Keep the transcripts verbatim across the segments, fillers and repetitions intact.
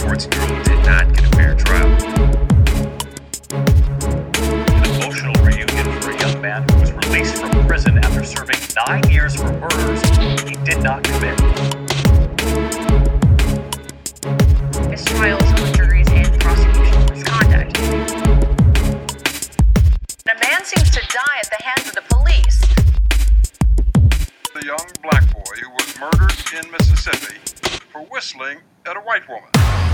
fourteen-year-old did not get a fair trial. An emotional reunion for a young man who was released from prison after serving nine years for murders he did not commit. Mistrials on the juries and prosecution misconduct. A man seems to die at the hands of the police. The young black boy who was murdered in Mississippi for whistling at a white woman.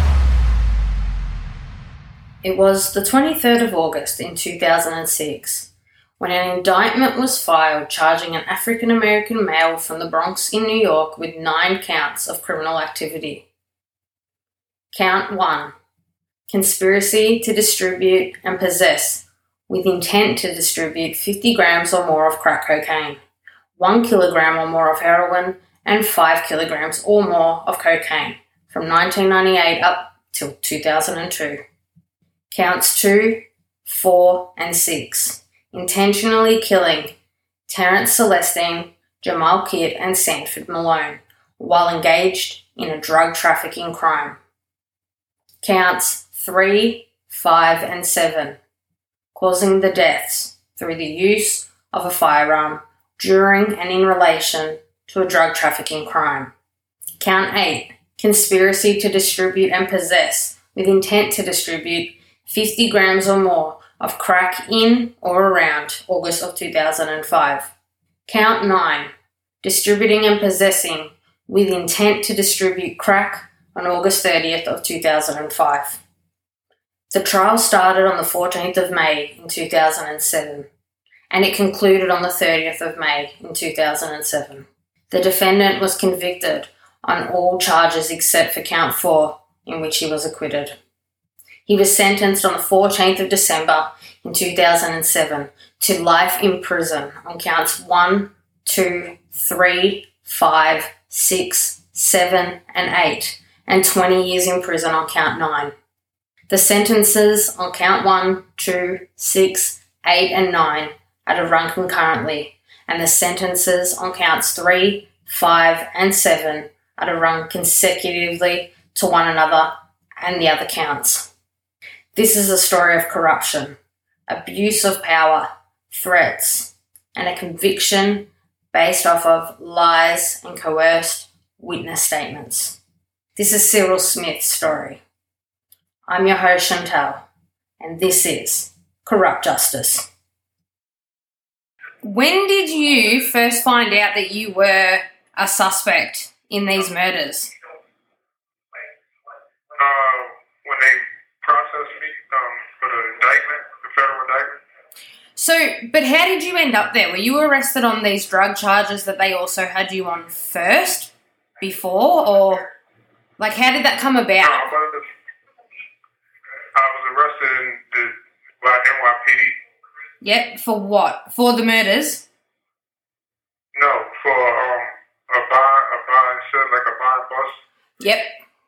It was the twenty-third of August in two thousand six when an indictment was filed charging an African-American male from the Bronx in New York with nine counts of criminal activity. Count one, conspiracy to distribute and possess with intent to distribute fifty grams or more of crack cocaine, one kilogram or more of heroin, and five kilograms or more of cocaine from nineteen ninety-eight up till two thousand two. Counts two, four, and six, intentionally killing Terrence Celestine, Jamal Kidd, and Sanford Malone while engaged in a drug trafficking crime. Counts three, five, and seven, causing the deaths through the use of a firearm during and in relation to a drug trafficking crime. Count eight, conspiracy to distribute and possess with intent to distribute fifty grams or more of crack in or around August of two thousand five. Count nine, distributing and possessing with intent to distribute crack on August thirtieth of two thousand five. The trial started on the fourteenth of May in two thousand seven, and it concluded on the thirtieth of May in two thousand seven. The defendant was convicted on all charges except for count four, in which he was acquitted. He was sentenced on the fourteenth of December in two thousand seven to life in prison on counts one, two, three, five, six, seven, and eight, and twenty years in prison on count nine. The sentences on count one, two, six, eight, and nine are to run concurrently, and the sentences on counts three, five, and seven are to run consecutively to one another and the other counts. This is a story of corruption, abuse of power, threats, and a conviction based off of lies and coerced witness statements. This is Cyril Smith's story. I'm your host, Chantal, and this is Corrupt Justice. When did you first find out that you were a suspect in these murders? Uh, when they processed me um, for the indictment, the federal indictment. So, but how did you end up there? Were you arrested on these drug charges that they also had you on first, before, or like how did that come about? No, I was, I was arrested in the by N Y P D. Yep, for what? For the murders? No, for um a buy a buy and sell, like a buy and bus. Yep.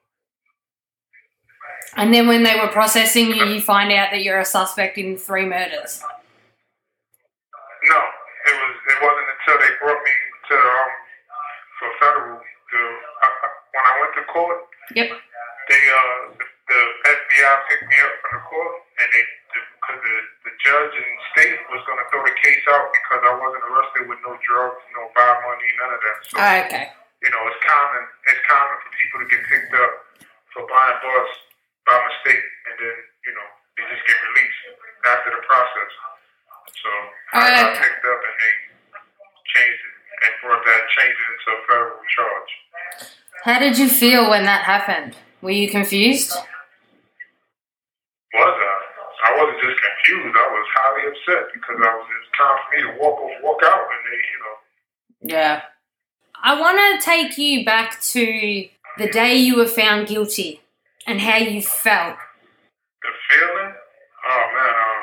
And then when they were processing you, you find out that you're a suspect in three murders. No, it was. It wasn't until they brought me to um for federal. To, I, I, when I went to court, Yep. they uh the, the F B I picked me up from the court, and they because the, the judge and state was going to throw the case out because I wasn't arrested with no drugs, no buy money, none of that. So Oh, okay. you know, it's common. It's common for people to get picked up for buying bus by mistake, and then you know they just get released after the process. So I got Okay. picked up, and they changed it and brought that changed it into a federal charge. How did you feel when that happened? Were you confused? Was I? I wasn't just confused. I was highly upset because I was. It was time for me to walk walk out, and they, you know. Yeah. I want to take you back to the day you were found guilty and how you felt. The feeling? Oh man. Um,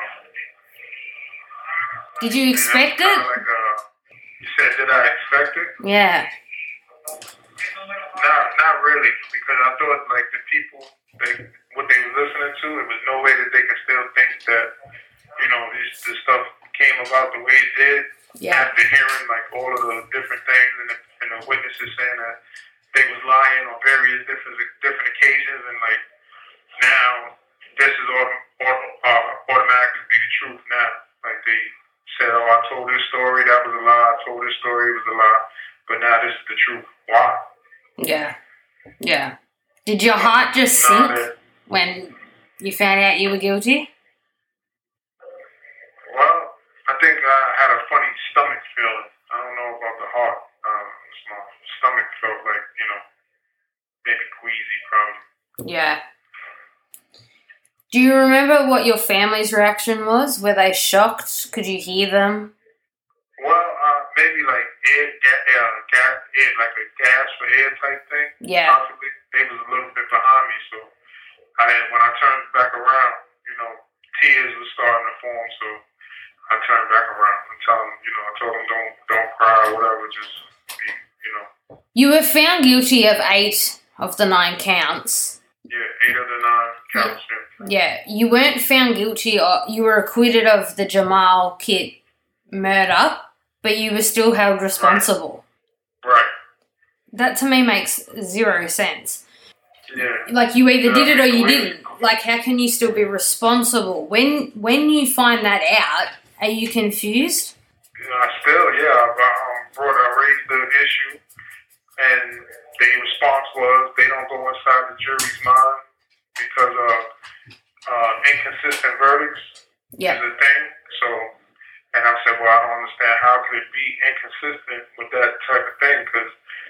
Did you expect you know, it? Like, uh, you said, did I expect it? Yeah. Not, not really, because I thought like the people, they, what they were listening to, it was no way that they could still think that, you know, this, this stuff came about the way it did. Yeah. After hearing like all of the different things and the, and the witnesses saying that they was lying on various different different occasions, and like now this is autom- autom- uh, automatically be the truth now. Like they said, oh, I told this story, that was a lie. I told this story, it was a lie. But now this is the truth. Why? Yeah. Yeah. Did your heart just Nah, sink that- when you found out you were guilty? Well, I think I had a funny stomach feeling. I don't know about the heart. Um, my stomach felt like, you know, maybe queasy probably. Yeah. Do you remember what your family's reaction was? Were they shocked? Could you hear them? Well, uh, maybe like air, ga- uh, gas, air, like a gas for air type thing. Yeah. Possibly. They was a little bit behind me, so I didn't. When I turned back around, you know, tears were starting to form. So I turned back around and tell them, you know, I told them don't don't cry or whatever. Just be, you know. You were found guilty of eight of the nine counts. Yeah, eight of the nine counts. Yeah. Yeah, you weren't found guilty, or you were acquitted of the Jamal Kit murder, but you were still held responsible. Right. That to me makes zero sense. Yeah. Like you either did it or you Yeah. didn't. Like how can you still be responsible when when you find that out? Are you confused? You know, I still, yeah, I um, brought, I raised the issue, and the response was they don't go inside the jury's mind because of uh, inconsistent verdicts Yeah. is a thing. So, and I said, well, I don't understand how could it be inconsistent with that type of thing because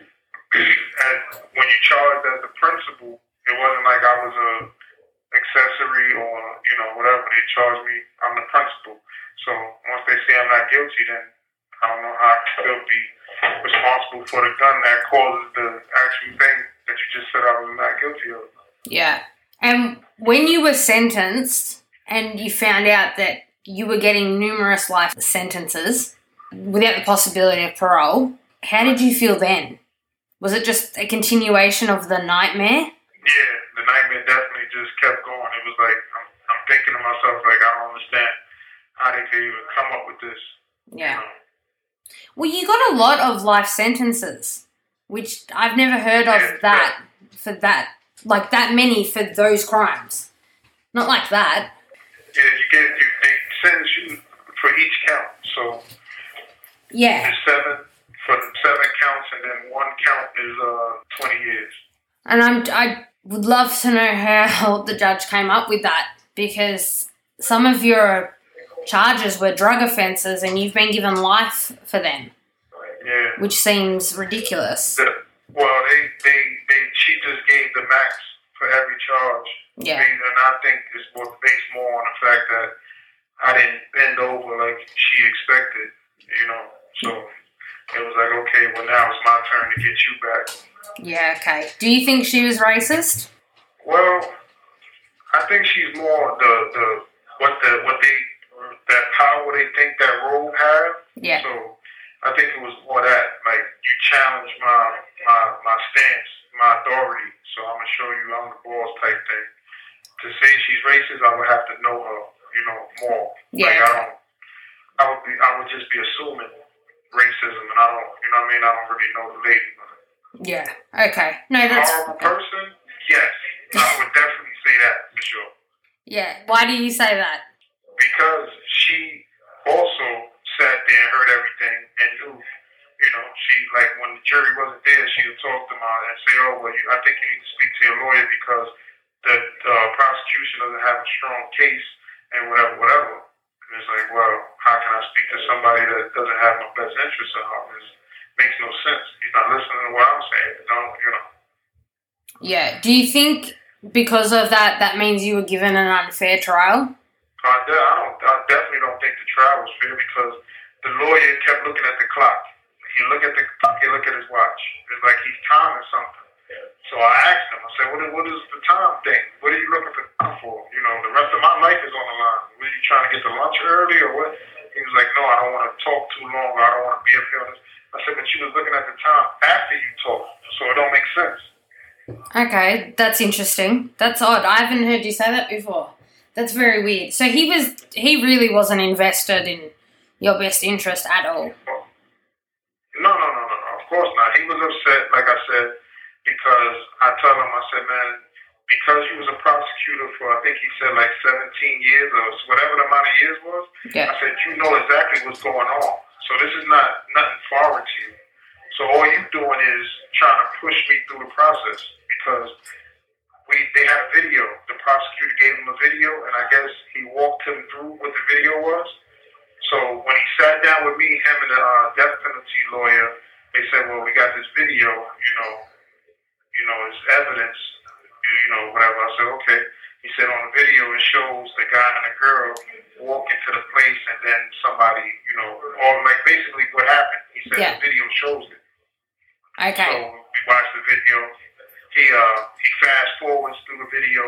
when you charged as the principal, it wasn't like I was a accessory or, you know, whatever. They charged me, I'm the principal. So once they say I'm not guilty, then I don't know how I can still be responsible for the gun that causes the actual thing that you just said I was not guilty of. Yeah. And when you were sentenced and you found out that you were getting numerous life sentences without the possibility of parole, how did you feel then? Was it just a continuation of the nightmare? Yeah, the nightmare definitely just kept going. It was like, I'm, I'm thinking to myself, like, I don't understand how they could even come up with this. Yeah. You know? Well, you got a lot of life sentences, which I've never heard of Yeah, that, for that, like that many for those crimes. Not like that. Yeah, you get, you, they sentence you for each count. So Yeah. there's seven, for seven counts, and then one count is uh twenty years. And I'm, I would love to know how the judge came up with that, because some of your charges were drug offences and you've been given life for them, Yeah. which seems ridiculous. The, well, they, they, they, she just gave the max for every charge. Yeah. They- and I think it's more based more on the fact that I didn't bend over like she expected, you know. So it was like, okay, well now it's my turn to get you back. Yeah, okay. Do you think she was racist? Well, I think she's more the the what the what they that power they think that role have. Yeah. So I think it was more that like you challenge my my my stance, my authority. So I'm gonna show you I'm the boss type thing. To say she's racist, I would have to know her, you know, more. Yeah. Like I don't. I would be. I would just be assuming racism, and I don't. You know what I mean? I don't really know the lady. Yeah. Okay. No, that's... Horrible person? Yes. I would definitely say that for sure. Yeah. Why do you say that? Because she also sat there and heard everything and knew, you know, she, like, when the jury wasn't there, she would talk to them and say, oh, well, you, I think you need to speak to your lawyer because the uh, prosecution doesn't have a strong case and whatever, whatever. And it's like, well, how can I speak to somebody that doesn't have my best interest at heart? It makes no sense. He's not listening to what I'm saying. Don't, you know. Yeah. Do you think because of that, that means you were given an unfair trial? I, de- I don't. I definitely don't think the trial was fair because the lawyer kept looking at the clock. He look at the clock. He look at his watch. It's like he's timing something. So I asked him. I said, "What is, what is the time thing? What are you looking for time for? You know, the rest of my life is on the line. Were you trying to get to lunch early or what?" He was like, "No, I don't want to talk too long. I don't want to be up here on this." I said, "But you was looking at the time after you talked, so it don't make sense." Okay, that's interesting. That's odd. I haven't heard you say that before. That's very weird. So he was, he really wasn't invested in your best interest at all. No, no, no, no, no. Of course not. He was upset, like I said, because I told him, I said, man, because he was a prosecutor for, I think he said like seventeen years or whatever the amount of years was, Yeah. I said, you know exactly what's going on. So this is not nothing foreign to you. So all you doing is trying to push me through the process because we they had a video. The prosecutor gave him a video, and I guess he walked him through what the video was. So when he sat down with me, him and the uh, death penalty lawyer, they said, well, we got this video, you know, you know, it's evidence, you know, whatever. I said, okay. He said on the video it shows the guy and the girl walk into the place and then somebody, you know, or like basically what happened. He said Yeah. the video shows it. Okay. So we watched the video. He uh he fast forwards through the video.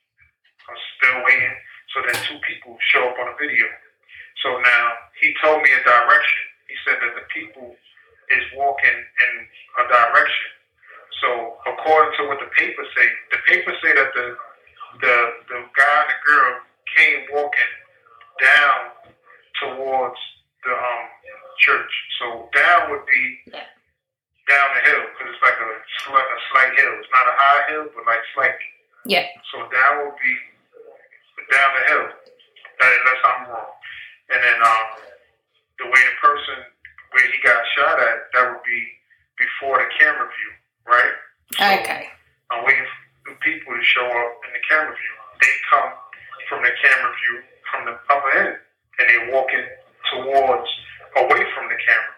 I'm still waiting. So then two people show up on the video. So now he told me a direction. He said that the people is walking in a direction. So according to what the papers say, the papers say that the the the guy and the girl came walking down towards the um church. So down would be Yeah. down the hill because it's like a slight, a slight hill. It's not a high hill, but like slightly. Yeah. So down would be down the hill, unless I'm wrong. And then um, the way the person where he got shot at, that would be before the camera view, right? So Okay. I'm waiting for people to show up in the camera view. They come from the camera view from the upper end, and they're walking towards away from the camera.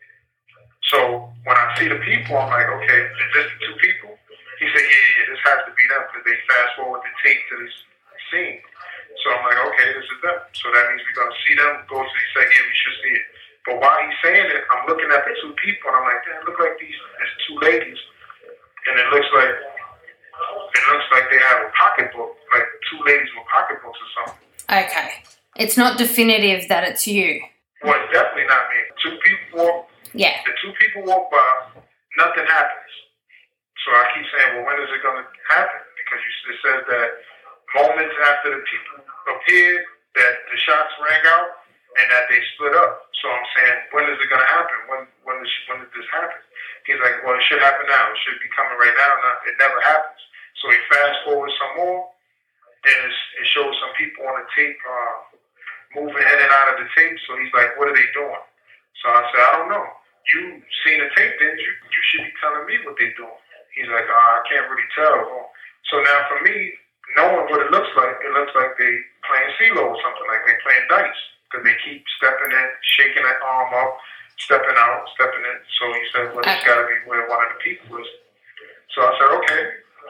So when I see the people, I'm like, okay, is this the two people? He said, yeah, yeah, this has to be them because they fast forward the tape to this scene. So I'm like, okay, this is them. So that means we're going to see them. Go to, he said, yeah, we should see it. But while he's saying it, I'm looking at the two people, and I'm like, damn, it look like these, there's two ladies. And it looks like, it looks like they have a pocketbook, like two ladies with pocketbooks or something. Okay. It's not definitive that it's you. Well, it's definitely not me. Two people walk, Yeah. the two people walk by, nothing happens. So I keep saying, well, when is it going to happen? Because you, it says that moments after the people appeared, that the shots rang out and that they split up. So I'm saying, when is it going to happen? When when is, when did this happen? He's like, well, it should happen now. It should be coming right now. No, it never happens. So he fast forwards some more, and it's, it shows some people on the tape uh, moving in and out of the tape. So he's like, what are they doing? So I said, I don't know. You seen the tape, didn't you? You should be telling me what they're doing. He's like, oh, I can't really tell. So now for me, knowing what it looks like, it looks like they playing CeeLo or something, like they playing dice. Because they keep stepping in, shaking that arm up, stepping out, stepping in. So he said, well, it's got to be where one of the people is. So I said, okay.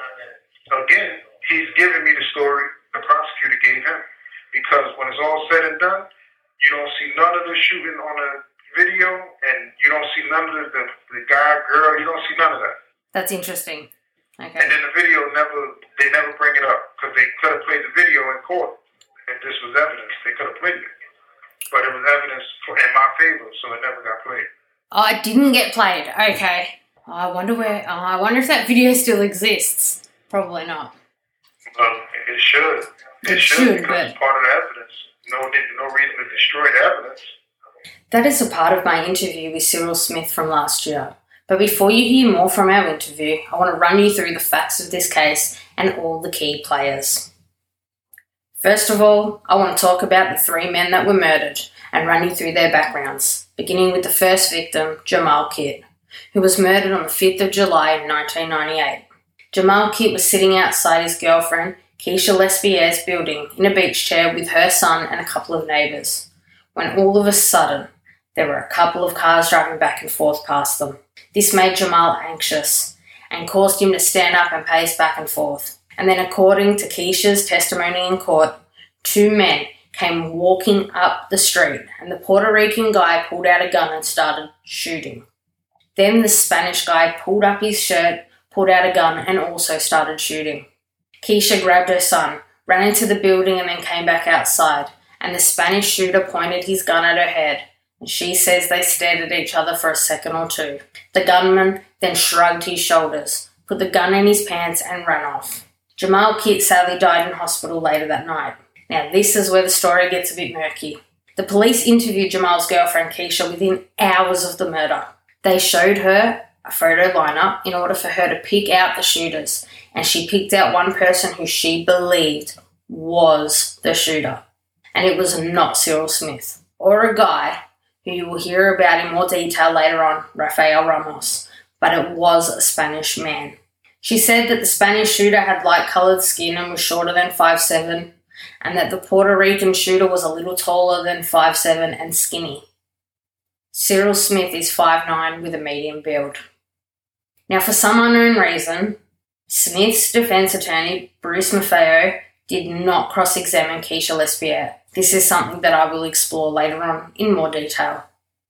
Again, he's giving me the story the prosecutor gave him. Because when it's all said and done, you don't see none of the shooting on the video, and you don't see none of the, the, the guy, girl, you don't see none of that. That's interesting. Okay. And then the video never, they never bring it up. Because they could have played the video in court. If this was evidence, they could have played it. But it was evidence for, in my favor, so it never got played. Oh, it didn't get played. Okay. Oh, I wonder where. Oh, I wonder if that video still exists. Probably not. Well, it should. It, It should, should, because but- it's part of the evidence. No, no reason to destroy the evidence. That is a part of my interview with Cyril Smith from last year. But before you hear more from our interview, I want to run you through the facts of this case and all the key players. First of all, I want to talk about the three men that were murdered and run you through their backgrounds, beginning with the first victim, Jamal Kidd, who was murdered on the fifth of July nineteen ninety-eight. Jamal Kidd was sitting outside his girlfriend, Keisha Lespierre's building in a beach chair with her son and a couple of neighbours, when all of a sudden there were a couple of cars driving back and forth past them. This made Jamal anxious and caused him to stand up and pace back and forth. And then, according to Keisha's testimony in court, two men came walking up the street and the Puerto Rican guy pulled out a gun and started shooting. Then the Spanish guy pulled up his shirt, pulled out a gun and also started shooting. Keisha grabbed her son, ran into the building and then came back outside, and the Spanish shooter pointed his gun at her head, and she says they stared at each other for a second or two. The gunman then shrugged his shoulders, put the gun in his pants and ran off. Jamal Kidd sadly died in hospital later that night. Now this is where the story gets a bit murky. The police interviewed Jamal's girlfriend Keisha within hours of the murder. They showed her a photo lineup in order for her to pick out the shooters, and she picked out one person who she believed was the shooter. And it was not Cyril Smith, or a guy who you will hear about in more detail later on, Rafael Ramos, but it was a Spanish man. She said that the Spanish shooter had light-coloured skin and was shorter than five foot seven, and that the Puerto Rican shooter was a little taller than five foot seven and skinny. Cyril Smith is five foot nine with a medium build. Now, for some unknown reason, Smith's defence attorney, Bruce Maffeo, did not cross-examine Keisha Lespier. This is something that I will explore later on in more detail.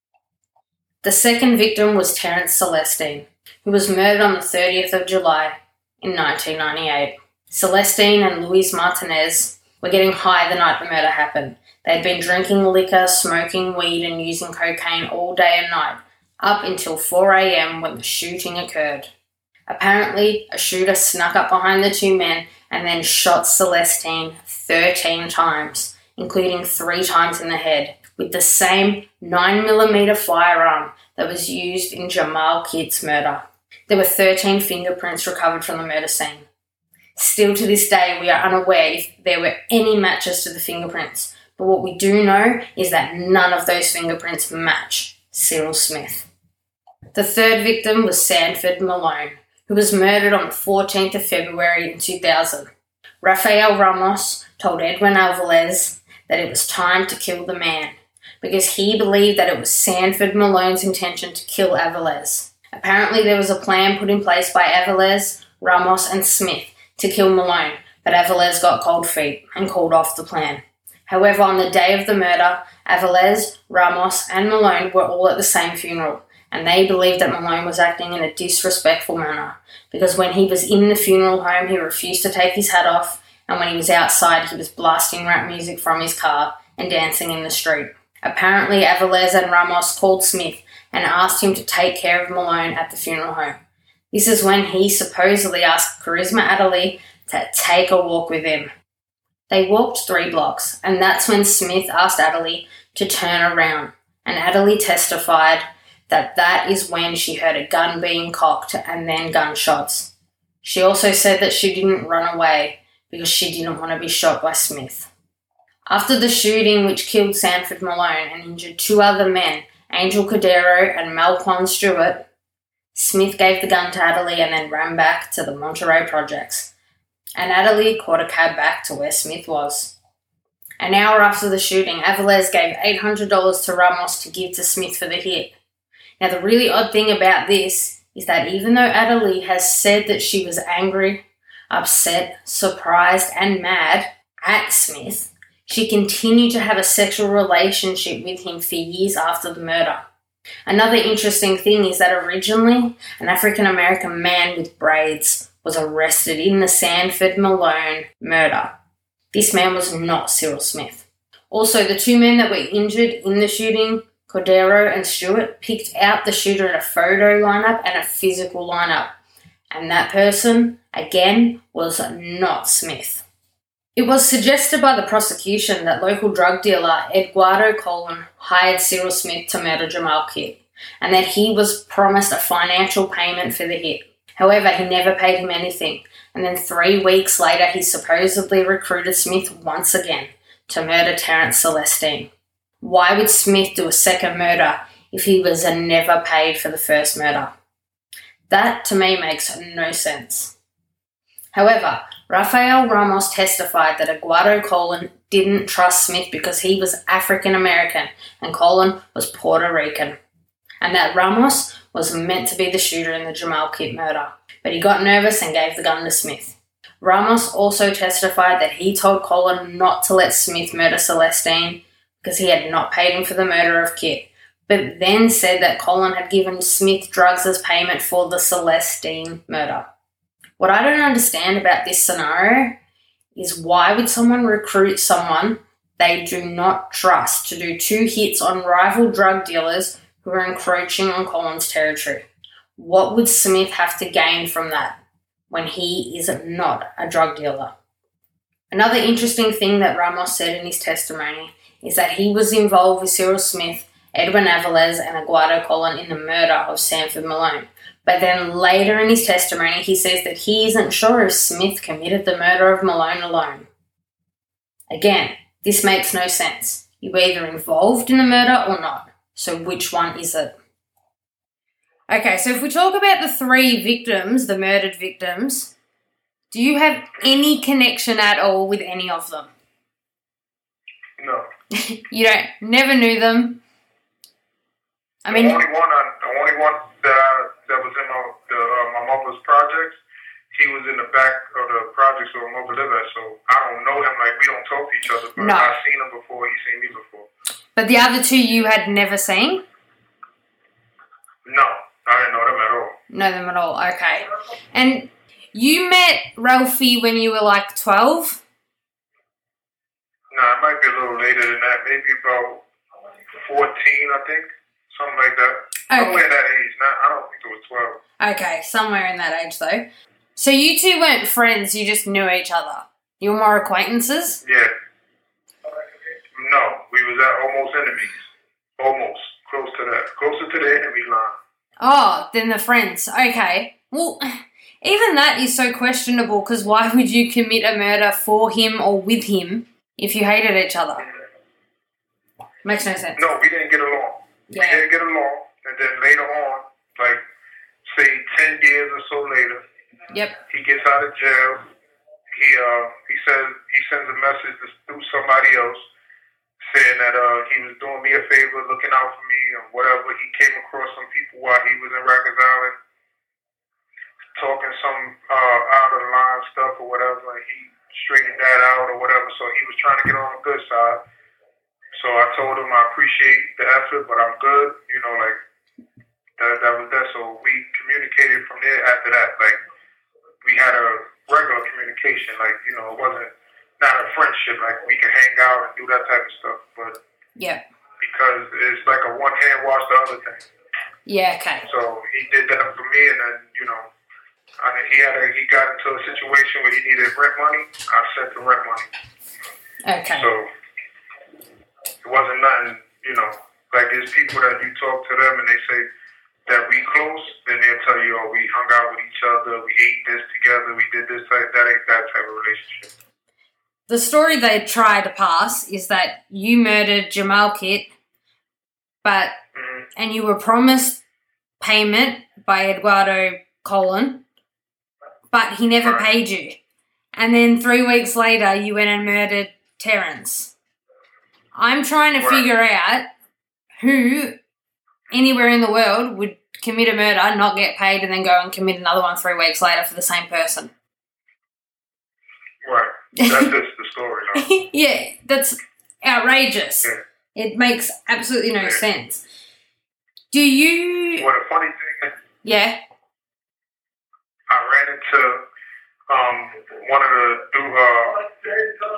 The second victim was Terence Celestine, who was murdered on the thirtieth of July in nineteen ninety-eight. Celestine and Luis Martinez were getting high the night the murder happened. They'd been drinking liquor, smoking weed and using cocaine all day and night, up until four a.m. when the shooting occurred. Apparently, a shooter snuck up behind the two men and then shot Celestine thirteen times, including three times in the head, with the same nine millimeter firearm that was used in Jamal Kidd's murder. There were thirteen fingerprints recovered from the murder scene. Still to this day, we are unaware if there were any matches to the fingerprints, but what we do know is that none of those fingerprints match Cyril Smith. The third victim was Sanford Malone, who was murdered on the fourteenth of February in two thousand. Rafael Ramos told Edwin Alvarez that it was time to kill the man, because he believed that it was Sanford Malone's intention to kill Alvarez. Apparently there was a plan put in place by Alvarez, Ramos and Smith to kill Malone, but Alvarez got cold feet and called off the plan. However, on the day of the murder, Alvarez, Ramos and Malone were all at the same funeral, and they believed that Malone was acting in a disrespectful manner, because when he was in the funeral home, he refused to take his hat off, and when he was outside, he was blasting rap music from his car and dancing in the street. Apparently, Alvarez and Ramos called Smith and asked him to take care of Malone at the funeral home. This is when he supposedly asked Charisma Adderley to take a walk with him. They walked three blocks, and that's when Smith asked Adderley to turn around, and Adderley testified that that is when she heard a gun being cocked and then gunshots. She also said that she didn't run away because she didn't want to be shot by Smith. After the shooting, which killed Sanford Malone and injured two other men, Angel Cordero and Malquan Stewart, Smith gave the gun to Adderley and then ran back to the Monterey projects, and Adderley caught a cab back to where Smith was. An hour after the shooting, Alvarez gave eight hundred dollars to Ramos to give to Smith for the hit. Now, the really odd thing about this is that even though Adderley has said that she was angry, upset, surprised, and mad at Smith, she continued to have a sexual relationship with him for years after the murder. Another interesting thing is that originally, an African-American man with braids was arrested in the Sanford Malone murder. This man was not Cyril Smith. Also, the two men that were injured in the shooting, Cordero and Stewart, picked out the shooter in a photo lineup and a physical lineup. And that person, again, was not Smith. It was suggested by the prosecution that local drug dealer Eduardo Colon hired Cyril Smith to murder Jamal Kidd, and that he was promised a financial payment for the hit. However, he never paid him anything, and then three weeks later he supposedly recruited Smith once again to murder Terence Celestine. Why would Smith do a second murder if he was never paid for the first murder? That, to me, makes no sense. However, Rafael Ramos testified that Eduardo Colon didn't trust Smith because he was African American and Colon was Puerto Rican, and that Ramos was meant to be the shooter in the Jamal Kidd murder, but he got nervous and gave the gun to Smith. Ramos also testified that he told Colon not to let Smith murder Celestine because he had not paid him for the murder of Kidd, but then said that Colon had given Smith drugs as payment for the Celestine murder. What I don't understand about this scenario is why would someone recruit someone they do not trust to do two hits on rival drug dealers who are encroaching on Colon's territory? What would Smith have to gain from that when he is not a drug dealer? Another interesting thing that Ramos said in his testimony is that he was involved with Cyril Smith, Edwin Alvarez, and Eduardo Colon in the murder of Sanford Malone, But then later in his testimony, he says that he isn't sure if Smith committed the murder of Malone alone. Again, this makes no sense. You were either involved in the murder or not. So which one is it? Okay, so if we talk about the three victims, the murdered victims, do you have any connection at all with any of them? No. You don't, never knew them? I mean... The only one, I, the only one that, I, that was in my, the, uh, my mother's projects, he was in the back of the projects where my mother lived at, so I don't know him, like, we don't talk to each other, but no. I've seen him before, he's seen me before. But the other two you had never seen? No, I didn't know them at all. Know them at all, okay. And you met Ralphie when you were like twelve? No, it might be a little later than that, maybe about fourteen, I think, something like that. Okay. Somewhere in that age, not, I don't think it was twelve. Okay, somewhere in that age though. So you two weren't friends, you just knew each other? You were more acquaintances? Yeah. No, we was at almost enemies. Almost. Close to that. Closer to the enemy line. Oh, then the friends. Okay. Well, even that is so questionable because why would you commit a murder for him or with him if you hated each other? Makes no sense. No, we didn't get along. Yeah. We didn't get along. And then later on, like, say ten years or so later, yep. he gets out of jail. He uh he says he sends a message through somebody else saying that uh he was doing me a favor, looking out for me or whatever. He came across some people while he was in Rikers Island, talking some uh out of the line stuff or whatever, and he straightened that out or whatever. So he was trying to get on the good side. So I told him I appreciate the effort, but I'm good. You know, like that that was that. So we communicated from there after that. Like we had a regular communication, like, you know, it wasn't not a friendship, like we could hang out and do that type of stuff, but yeah, because it's like a one hand wash the other thing. Yeah, okay. So he did that for me, and then, you know, I mean, he had a, he got into a situation where he needed rent money. I sent the rent money. Okay. So it wasn't nothing, you know, like there's people that you talk to them and they say that we close, then they'll tell you, oh, we hung out with each other, we ate this together, we did this type, that ain't that type of relationship. The story they try to pass is that you murdered Jamal Kit, but mm-hmm. and you were promised payment by Eduardo Colon, but he never right. paid you. And then three weeks later, you went and murdered Terrence. I'm trying to right. figure out who anywhere in the world would commit a murder, not get paid, and then go and commit another one three weeks later for the same person. Right. That's just the story, though. Yeah, that's outrageous. Yeah. It makes absolutely no yeah. sense. Do you... Well, the funny thing is... Yeah? I ran into um, one of the... Uh,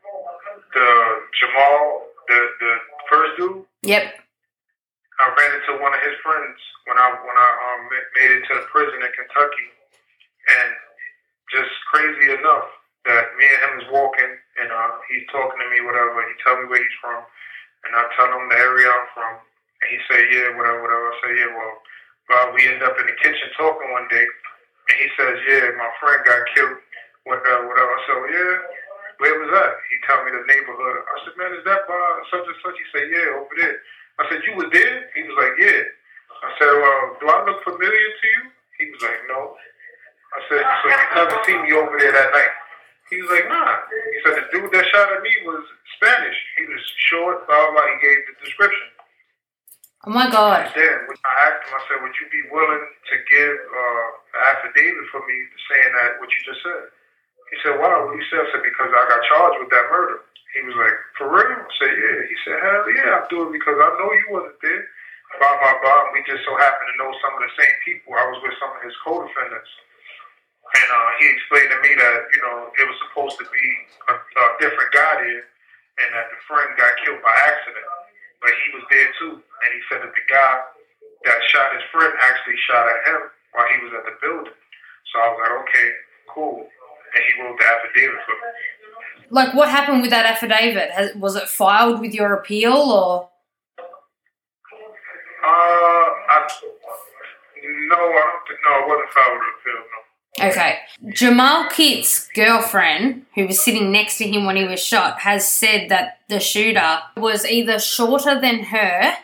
the Jamal, the, the first dude. Yep. I ran into one of his friends when I when I um, made it to the prison in Kentucky, and just crazy enough that me and him is walking, and uh, he's talking to me, whatever. He tell me where he's from, and I tell him the area I'm from, and he say, yeah, whatever, whatever. I say, yeah, well, well, we end up in the kitchen talking one day, and he says, yeah, my friend got killed, whatever, whatever. I said, well, yeah, where was that? He tell me the neighborhood. I said, man, is that by such and such? He said, yeah, over there. I said, you was there? He was like, yeah. I said, well, do I look familiar to you? He was like, no. I said, so you never seen me over there that night? He was like, nah. He said, the dude that shot at me was Spanish. He was short, blah, blah. He gave the description. Oh, my God. And then I asked him, I said, would you be willing to give uh, an affidavit for me saying that, what you just said? He said, wow, what you said? I said, because I got charged with that murder. He was like, for real? I said, yeah. He said, hell yeah, I'll do it because I know you wasn't there. Blah, blah, blah. And we just so happened to know some of the same people. I was with some of his co-defendants. And uh, he explained to me that, you know, it was supposed to be a, a different guy there and that the friend got killed by accident. But he was there too. And he said that the guy that shot his friend actually shot at him while he was at the building. So I was like, okay, cool. And he wrote the affidavit for me. Like, what happened with that affidavit? Has, was it filed with your appeal, or? Uh, I, No, I don't think, no, it wasn't foul to the field, no. Okay. Jamal Kitt's girlfriend, who was sitting next to him when he was shot, has said that the shooter was either shorter than her,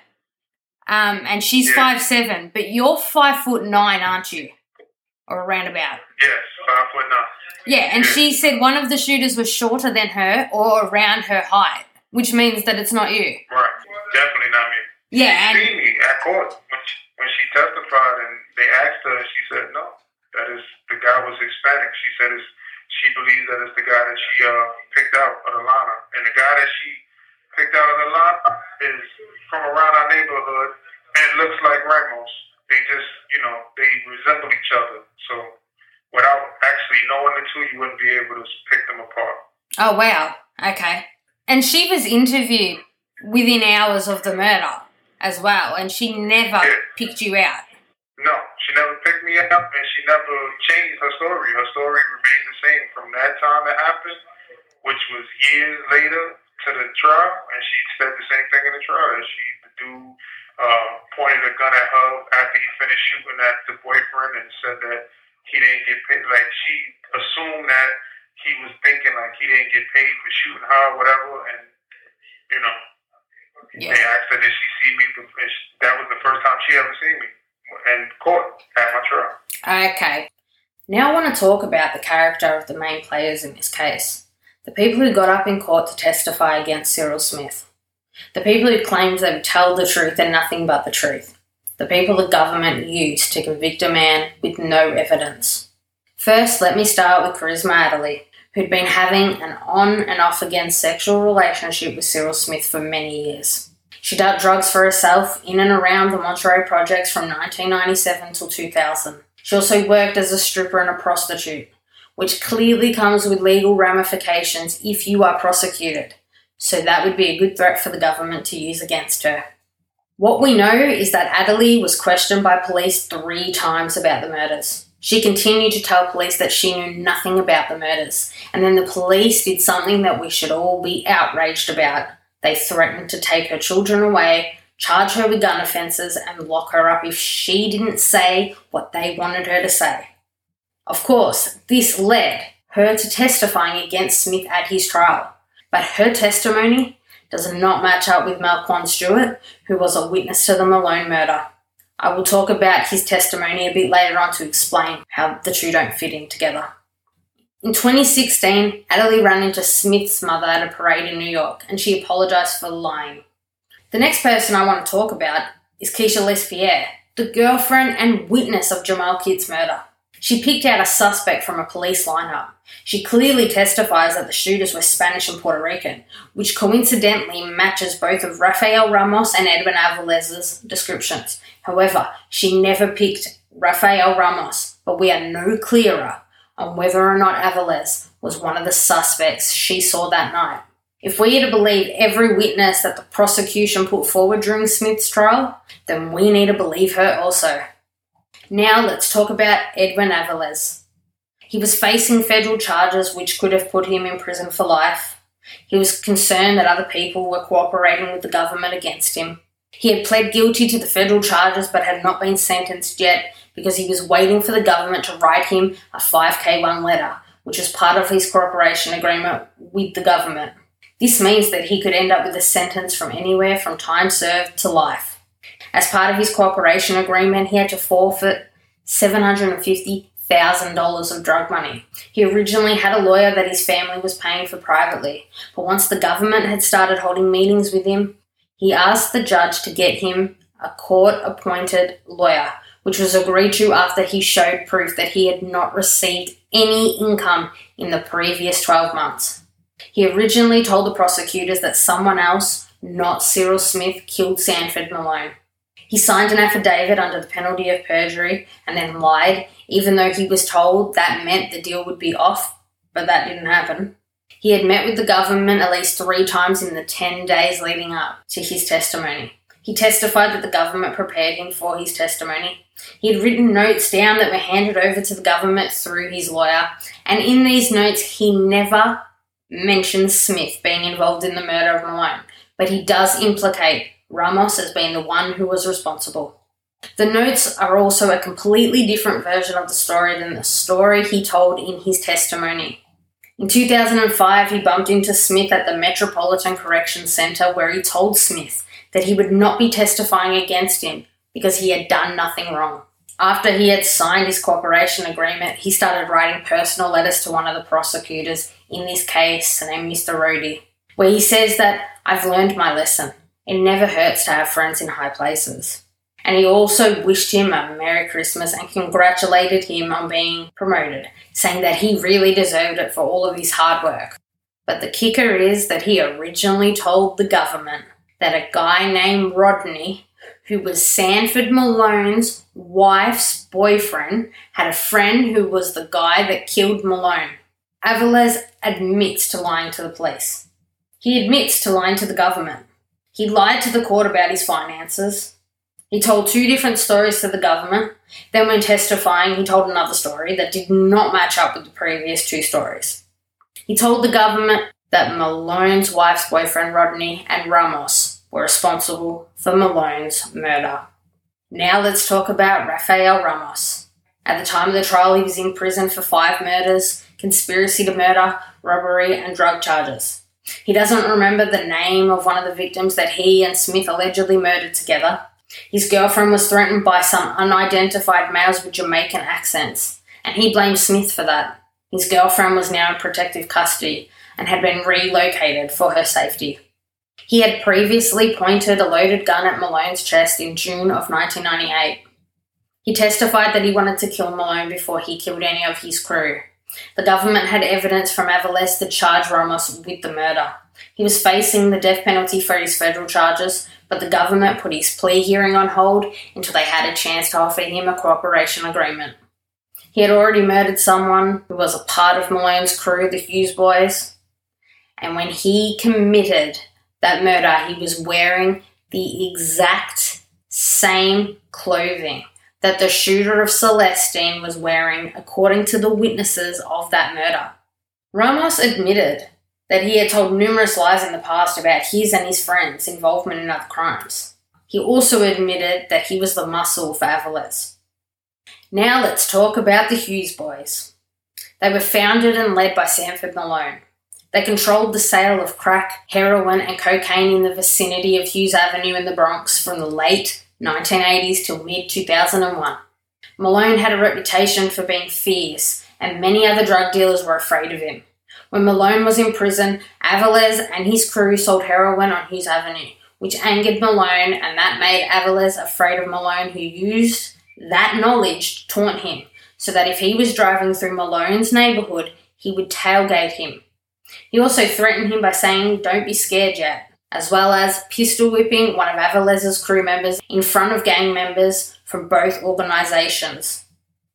um, and she's Yeah. five seven, but you're five foot nine, aren't you? Or around about. Yes, five foot nine. Yeah, and Yeah. she said one of the shooters was shorter than her or around her height, which means that it's not you. Right. Definitely not me. Yeah, She and seen me at court when she, when she testified, and they asked her, and she said, no, that is, the guy was Hispanic. She said it's, she believes that it's the guy that she uh, picked out of the lineup. And the guy that she picked out of the lineup is from around our neighborhood and looks like Ramos. They just, you know, they resemble each other. So without actually knowing the two, you wouldn't be able to pick them apart. oh wow, okay. And she was interviewed within hours of the murder as well, and she never Yeah. picked you out. No, she never picked me up, and she never changed her story. Her story remained the same from that time it happened, which was years later, to the trial, and she said the same thing in the trial. That she, the dude uh, pointed a gun at her after he finished shooting at the boyfriend and said that he didn't get paid. Like, she assumed that he was thinking like he didn't get paid for shooting her or whatever, and, you know, Yeah. they asked her, did she see me? And she, that was the first time she ever seen me in court at my trial. Okay. Now I want to talk about the character of the main players in this case. The people who got up in court to testify against Cyril Smith. The people who claimed they would tell the truth and nothing but the truth. The people the government used to convict a man with no evidence. First, let me start with Charisma Adderley, who'd been having an on and off again sexual relationship with Cyril Smith for many years. She dealt drugs for herself in and around the Monterey projects from nineteen ninety-seven till two thousand. She also worked as a stripper and a prostitute, which clearly comes with legal ramifications if you are prosecuted. So that would be a good threat for the government to use against her. What we know is that Adderley was questioned by police three times about the murders. She continued to tell police that she knew nothing about the murders, and then the police did something that we should all be outraged about. They threatened to take her children away, charge her with gun offences, and lock her up if she didn't say what they wanted her to say. Of course, this led her to testifying against Smith at his trial, but her testimony does not match up with Malquan Stewart, who was a witness to the Malone murder. I will talk about his testimony a bit later on to explain how the two don't fit in together. In twenty sixteen, Adderley ran into Smith's mother at a parade in New York, and she apologised for lying. The next person I want to talk about is Keisha Lespierre, the girlfriend and witness of Jamal Kitt's murder. She picked out a suspect from a police lineup. She clearly testifies that the shooters were Spanish and Puerto Rican, which coincidentally matches both of Rafael Ramos and Edwin Avalez's descriptions. However, she never picked Rafael Ramos, but we are no clearer on whether or not Avalez was one of the suspects she saw that night. If we are to believe every witness that the prosecution put forward during Smith's trial, then we need to believe her also. Now let's talk about Edwin Avalez. He was facing federal charges which could have put him in prison for life. He was concerned that other people were cooperating with the government against him. He had pled guilty to the federal charges but had not been sentenced yet because he was waiting for the government to write him a five K one letter, which was part of his cooperation agreement with the government. This means that he could end up with a sentence from anywhere from time served to life. As part of his cooperation agreement, he had to forfeit seven hundred fifty thousand dollars of drug money. He originally had a lawyer that his family was paying for privately, but once the government had started holding meetings with him, he asked the judge to get him a court-appointed lawyer, which was agreed to after he showed proof that he had not received any income in the previous twelve months. He originally told the prosecutors that someone else, not Cyril Smith, killed Sanford Malone. He signed an affidavit under the penalty of perjury and then lied, even though he was told that meant the deal would be off, but that didn't happen. He had met with the government at least three times in the ten days leading up to his testimony. He testified that the government prepared him for his testimony. He had written notes down that were handed over to the government through his lawyer, and in these notes he never mentions Smith being involved in the murder of Malone, but he does implicate Ramos as being the one who was responsible. The notes are also a completely different version of the story than the story he told in his testimony. In two thousand five, he bumped into Smith at the Metropolitan Corrections Centre, where he told Smith that he would not be testifying against him because he had done nothing wrong. After he had signed his cooperation agreement, he started writing personal letters to one of the prosecutors in this case, named Mister Rhodey, where he says that, "I've learned my lesson. It never hurts to have friends in high places." And he also wished him a Merry Christmas and congratulated him on being promoted, saying that he really deserved it for all of his hard work. But the kicker is that he originally told the government that a guy named Rodney, who was Sanford Malone's wife's boyfriend, had a friend who was the guy that killed Malone. Aviles admits to lying to the police. He admits to lying to the government. He lied to the court about his finances. He told two different stories to the government. Then when testifying, he told another story that did not match up with the previous two stories. He told the government that Malone's wife's boyfriend, Rodney, and Ramos were responsible for Malone's murder. Now let's talk about Rafael Ramos. At the time of the trial, he was in prison for five murders, conspiracy to murder, robbery, and drug charges. He doesn't remember the name of one of the victims that he and Smith allegedly murdered together. His girlfriend was threatened by some unidentified males with Jamaican accents, and he blamed Smith for that. His girlfriend was now in protective custody and had been relocated for her safety. He had previously pointed a loaded gun at Malone's chest in June of nineteen ninety-eight. He testified that he wanted to kill Malone before he killed any of his crew. The government had evidence from Aviles to charge Ramos with the murder. He was facing the death penalty for his federal charges, but the government put his plea hearing on hold until they had a chance to offer him a cooperation agreement. He had already murdered someone who was a part of Malone's crew, the Hughes Boys, and when he committed that murder, he was wearing the exact same clothing that the shooter of Celestine was wearing, according to the witnesses of that murder. Ramos admitted that he had told numerous lies in the past about his and his friends' involvement in other crimes. He also admitted that he was the muscle for Aviles. Now let's talk about the Hughes Boys. They were founded and led by Sanford Malone. They controlled the sale of crack, heroin, and cocaine in the vicinity of Hughes Avenue in the Bronx from the late nineteen eighties till mid two thousand one. Malone had a reputation for being fierce, and many other drug dealers were afraid of him. When Malone was in prison, Aviles and his crew sold heroin on Hughes Avenue, which angered Malone, and that made Aviles afraid of Malone, who used that knowledge to taunt him, so that if he was driving through Malone's neighbourhood, he would tailgate him. He also threatened him by saying, "Don't be scared yet," as well as pistol whipping one of Aviles' crew members in front of gang members from both organisations.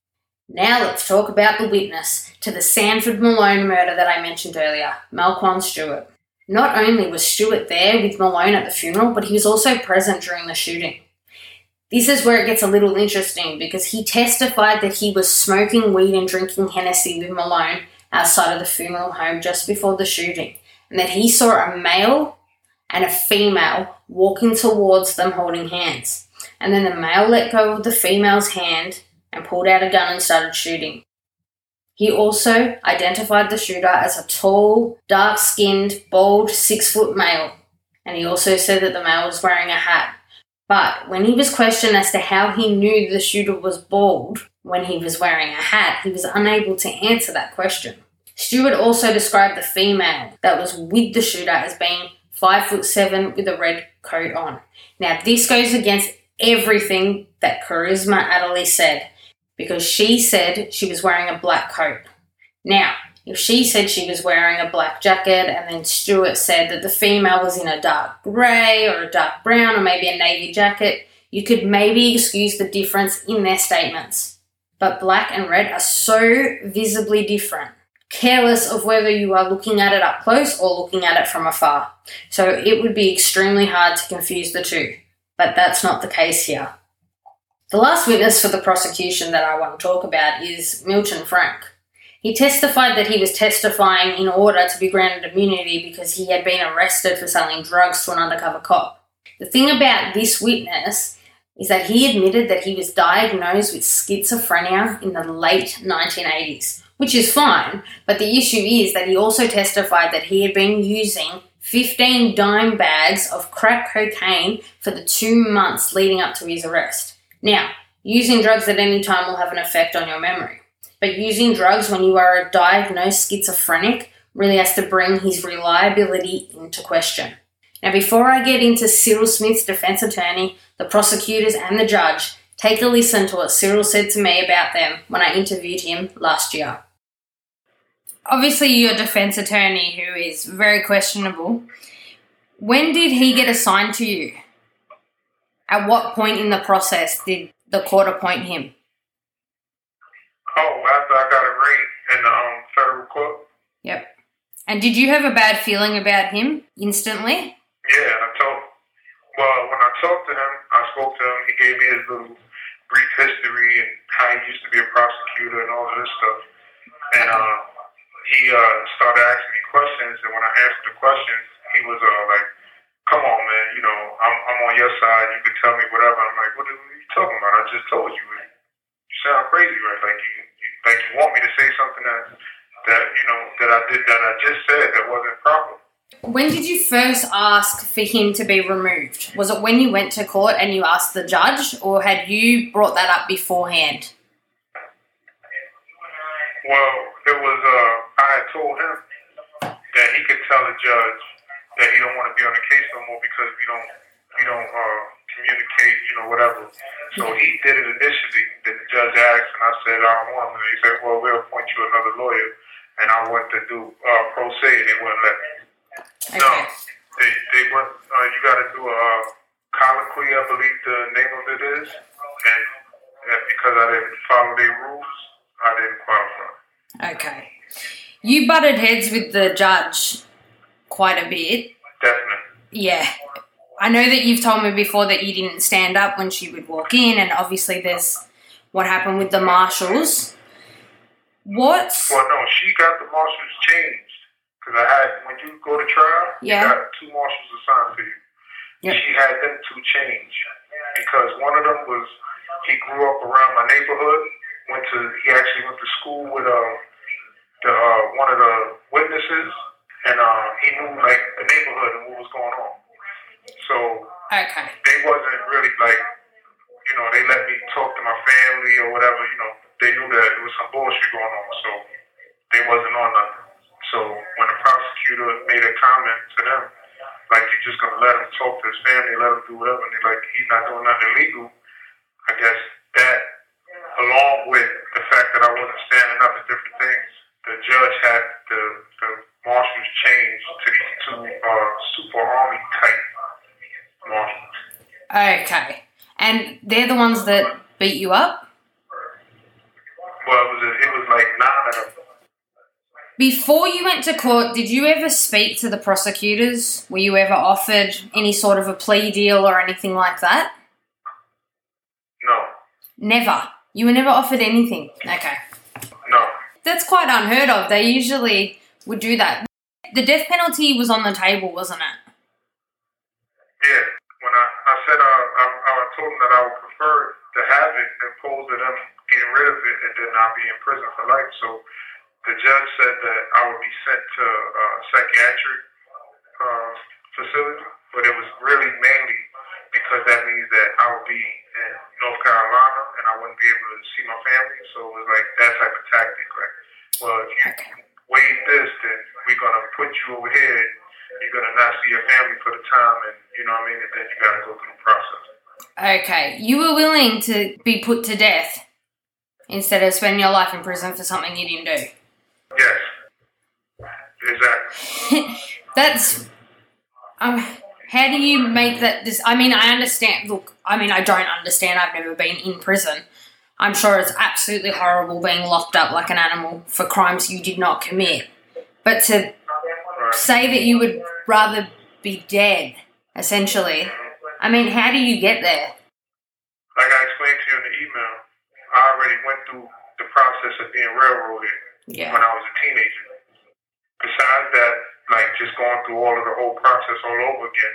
Now let's talk about the witness to the Sanford Malone murder that I mentioned earlier, Malquan Stewart. Not only was Stewart there with Malone at the funeral, but he was also present during the shooting. This is where it gets a little interesting because he testified that he was smoking weed and drinking Hennessy with Malone outside of the funeral home just before the shooting, and that he saw a male and a female walking towards them holding hands. And then the male let go of the female's hand and pulled out a gun and started shooting. He also identified the shooter as a tall, dark-skinned, bald, six-foot male. And he also said that the male was wearing a hat. But when he was questioned as to how he knew the shooter was bald when he was wearing a hat, he was unable to answer that question. Stewart also described the female that was with the shooter as being five foot seven with a red coat on. Now, this goes against everything that Charisma Adderley said, because she said she was wearing a black coat. Now, if she said she was wearing a black jacket and then Stewart said that the female was in a dark grey or a dark brown or maybe a navy jacket, you could maybe excuse the difference in their statements. But black and red are so visibly different, careless of whether you are looking at it up close or looking at it from afar. So it would be extremely hard to confuse the two, but that's not the case here. The last witness for the prosecution that I want to talk about is Milton Frank. He testified that he was testifying in order to be granted immunity because he had been arrested for selling drugs to an undercover cop. The thing about this witness is that he admitted that he was diagnosed with schizophrenia in the late nineteen eighties, which is fine, but the issue is that he also testified that he had been using fifteen dime bags of crack cocaine for the two months leading up to his arrest. Now, using drugs at any time will have an effect on your memory, but using drugs when you are a diagnosed schizophrenic really has to bring his reliability into question. Now, before I get into Cyril Smith's defense attorney, the prosecutors and the judge, take a listen to what Cyril said to me about them when I interviewed him last year. Obviously, you're a defense attorney who is very questionable. When did he get assigned to you? At what point in the process did the court appoint him? Oh, after I got arraigned in the um, federal court. Yep. And did you have a bad feeling about him instantly? Yeah, I told. Well, when I talked to him, I spoke to him. He gave me his little brief history and how he used to be a prosecutor and all of this stuff. And uh, he uh, started asking me questions. And when I answered the questions, he was uh, like, "Come on, man. You know, I'm I'm on your side. You can tell me whatever." I'm like, "What are you talking about? I just told you. You sound crazy, right? Like you, you like you want me to say something that that you know that I did that I just said that wasn't proper." When did you first ask for him to be removed? Was it when you went to court and you asked the judge, or had you brought that up beforehand? Well, it was, uh, I had told him that he could tell the judge that he don't want to be on the case no more because we don't, we don't, uh, communicate, you know, whatever. So he did it initially, then the judge asked, and I said, I don't want him. And he said, well, we'll appoint you another lawyer. And I wanted to do, uh, pro se, and they wouldn't let me. Okay. No, they they went. Uh, you got to do a uh, colloquy, I believe the name of it is, and, and because I didn't follow their rules, I didn't qualify. Okay. You butted heads with the judge quite a bit. Definitely. Yeah. I know that you've told me before that you didn't stand up when she would walk in, and obviously there's what happened with the marshals. What? Well, no, she got the marshals changed. Because I had, when you go to trial, yeah. you got two marshals assigned to you. Yep. She had them two change. Because one of them was, he grew up around my neighborhood, went to, he actually went to school with uh, the, uh, one of the witnesses, and uh, he knew, like, the neighborhood and what was going on. So, okay. They wasn't really, like, you know, they let me talk to my family or whatever, you know, they knew that there was some bullshit going on, so they wasn't on nothing. So when the prosecutor made a comment to them, like, you're just going to let him talk to his family, let him do whatever, and they're like, he's not doing nothing illegal, I guess that, along with the fact that I wasn't standing up at different things, the judge had the, the marshals change to these two uh, super army type marshals. Okay. And they're the ones that beat you up? Well, it was, a, it was like nine of them. Before you went to court, did you ever speak to the prosecutors? Were you ever offered any sort of a plea deal or anything like that? No. Never? You were never offered anything? Okay. No. That's quite unheard of. They usually would do that. The death penalty was on the table, wasn't it? Yeah. When I, I said uh, I, I told them that I would prefer to have it imposed to them getting rid of it and then not be in prison for life. So the judge said that I would be sent to a psychiatric uh, facility, but it was really mainly because that means that I would be in North Carolina and I wouldn't be able to see my family. So it was like that type of tactic. Like, well, if you okay. waive this, then we're going to put you over here and you're going to not see your family for the time, and you know what I mean? And then you got to go through the process. Okay. You were willing to be put to death instead of spending your life in prison for something you didn't do? Yes, exactly. That's, um, how do you make that, this, I mean, I understand, look, I mean, I don't understand, I've never been in prison. I'm sure it's absolutely horrible being locked up like an animal for crimes you did not commit. But to right. say that you would rather be dead, essentially, I mean, how do you get there? Like I explained to you in the email, I already went through the process of being railroaded. Yeah. When I was a teenager. Besides that, like just going through all of the whole process all over again,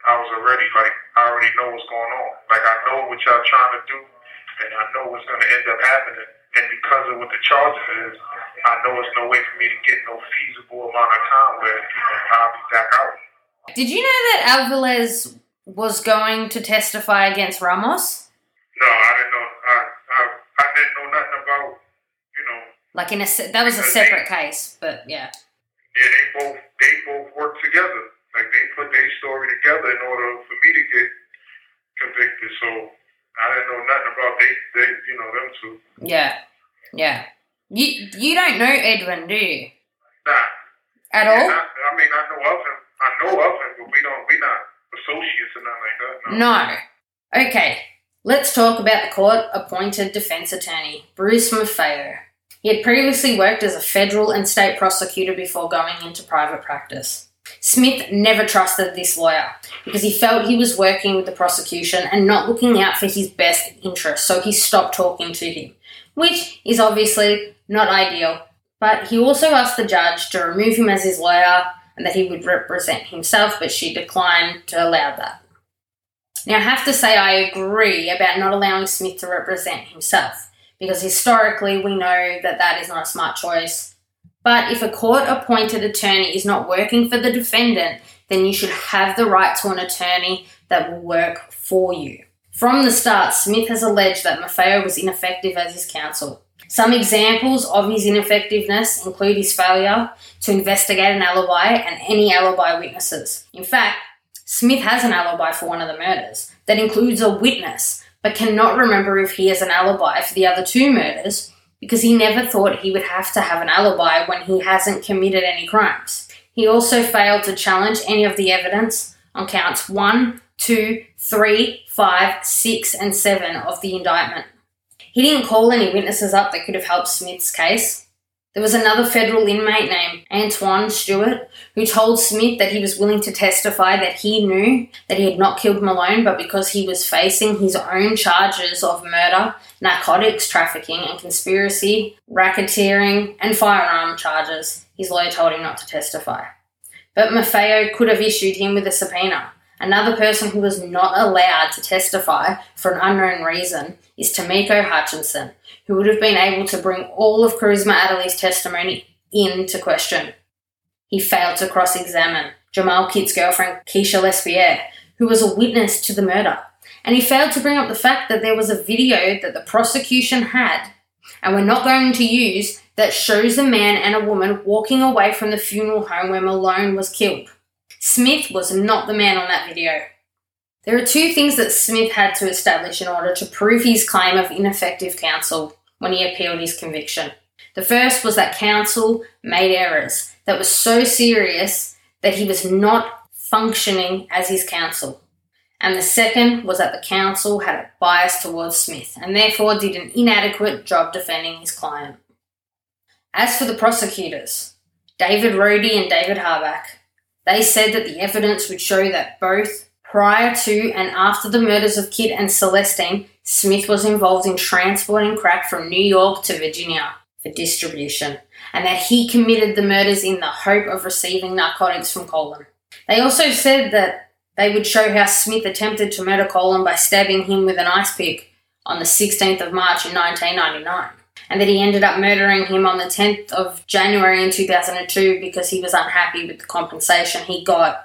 I was already like, I already know what's going on. Like, I know what y'all trying to do, and I know what's going to end up happening. And because of what the charges is, I know there's no way for me to get no feasible amount of time where, you know, I'll be back out. Did you know that Alvarez was going to testify against Ramos? No, I didn't know. I I, I didn't know nothing about, you know. Like in a that was a separate they, case, but yeah. Yeah, they both they both worked together. Like they put their story together in order for me to get convicted. So I didn't know nothing about they they you know them two. Yeah, yeah. You you don't know Edwin, do you? Nah. At yeah, all? I, I mean, I know of him. I know of him, but we don't. We not associates or nothing like that. No. no. Okay. Let's talk about the court-appointed defense attorney, Bruce Maffeo. He had previously worked as a federal and state prosecutor before going into private practice. Smith never trusted this lawyer because he felt he was working with the prosecution and not looking out for his best interest, so he stopped talking to him, which is obviously not ideal. But he also asked the judge to remove him as his lawyer and that he would represent himself, but she declined to allow that. Now, I have to say I agree about not allowing Smith to represent himself, because historically we know that that is not a smart choice. But if a court-appointed attorney is not working for the defendant, then you should have the right to an attorney that will work for you. From the start, Smith has alleged that Maffeo was ineffective as his counsel. Some examples of his ineffectiveness include his failure to investigate an alibi and any alibi witnesses. In fact, Smith has an alibi for one of the murders that includes a witness, but cannot remember if he has an alibi for the other two murders because he never thought he would have to have an alibi when he hasn't committed any crimes. He also failed to challenge any of the evidence on counts one, two, three, five, six, and seven of the indictment. He didn't call any witnesses up that could have helped Smith's case. There was another federal inmate named Antoine Stewart who told Smith that he was willing to testify that he knew that he had not killed Malone, but because he was facing his own charges of murder, narcotics trafficking and conspiracy, racketeering and firearm charges, his lawyer told him not to testify. But Maffeo could have issued him with a subpoena. Another person who was not allowed to testify for an unknown reason is Tomiko Hutchinson, who would have been able to bring all of Charisma Adderley's testimony into question. He failed to cross-examine Jamal Kitt's girlfriend, Keisha Lespierre, who was a witness to the murder. And he failed to bring up the fact that there was a video that the prosecution had, and we're not going to use, that shows a man and a woman walking away from the funeral home where Malone was killed. Smith was not the man on that video. There are two things that Smith had to establish in order to prove his claim of ineffective counsel when he appealed his conviction. The first was that counsel made errors that were so serious that he was not functioning as his counsel. And the second was that the counsel had a bias towards Smith and therefore did an inadequate job defending his client. As for the prosecutors, David Rohde and David Harbach, they said that the evidence would show that both prior to and after the murders of Kitt and Celestine, Smith was involved in transporting crack from New York to Virginia for distribution, and that he committed the murders in the hope of receiving narcotics from Colin. They also said that they would show how Smith attempted to murder Colin by stabbing him with an ice pick on the sixteenth of March in nineteen ninety-nine. And that he ended up murdering him on the tenth of January in two thousand two because he was unhappy with the compensation he got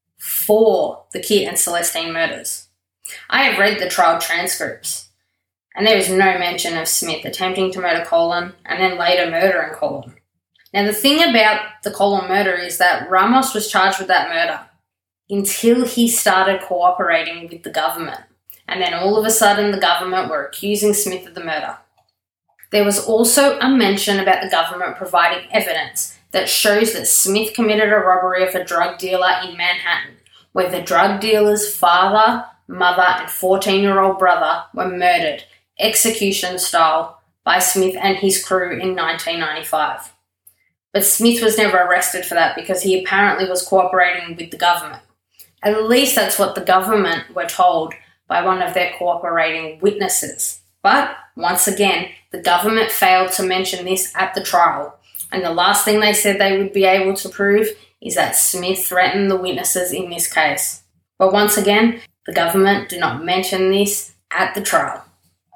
for the Kitt and Celestine murders. I have read the trial transcripts, and there is no mention of Smith attempting to murder Colin and then later murdering Colin. Now, the thing about the Colin murder is that Ramos was charged with that murder until he started cooperating with the government, and then all of a sudden the government were accusing Smith of the murder. There was also a mention about the government providing evidence that shows that Smith committed a robbery of a drug dealer in Manhattan, where the drug dealer's father, mother, and fourteen-year-old brother were murdered, execution style, by Smith and his crew in nineteen ninety-five. But Smith was never arrested for that because he apparently was cooperating with the government. At least that's what the government were told by one of their cooperating witnesses. But, once again, the government failed to mention this at the trial, and the last thing they said they would be able to prove is that Smith threatened the witnesses in this case. But once again, the government did not mention this at the trial.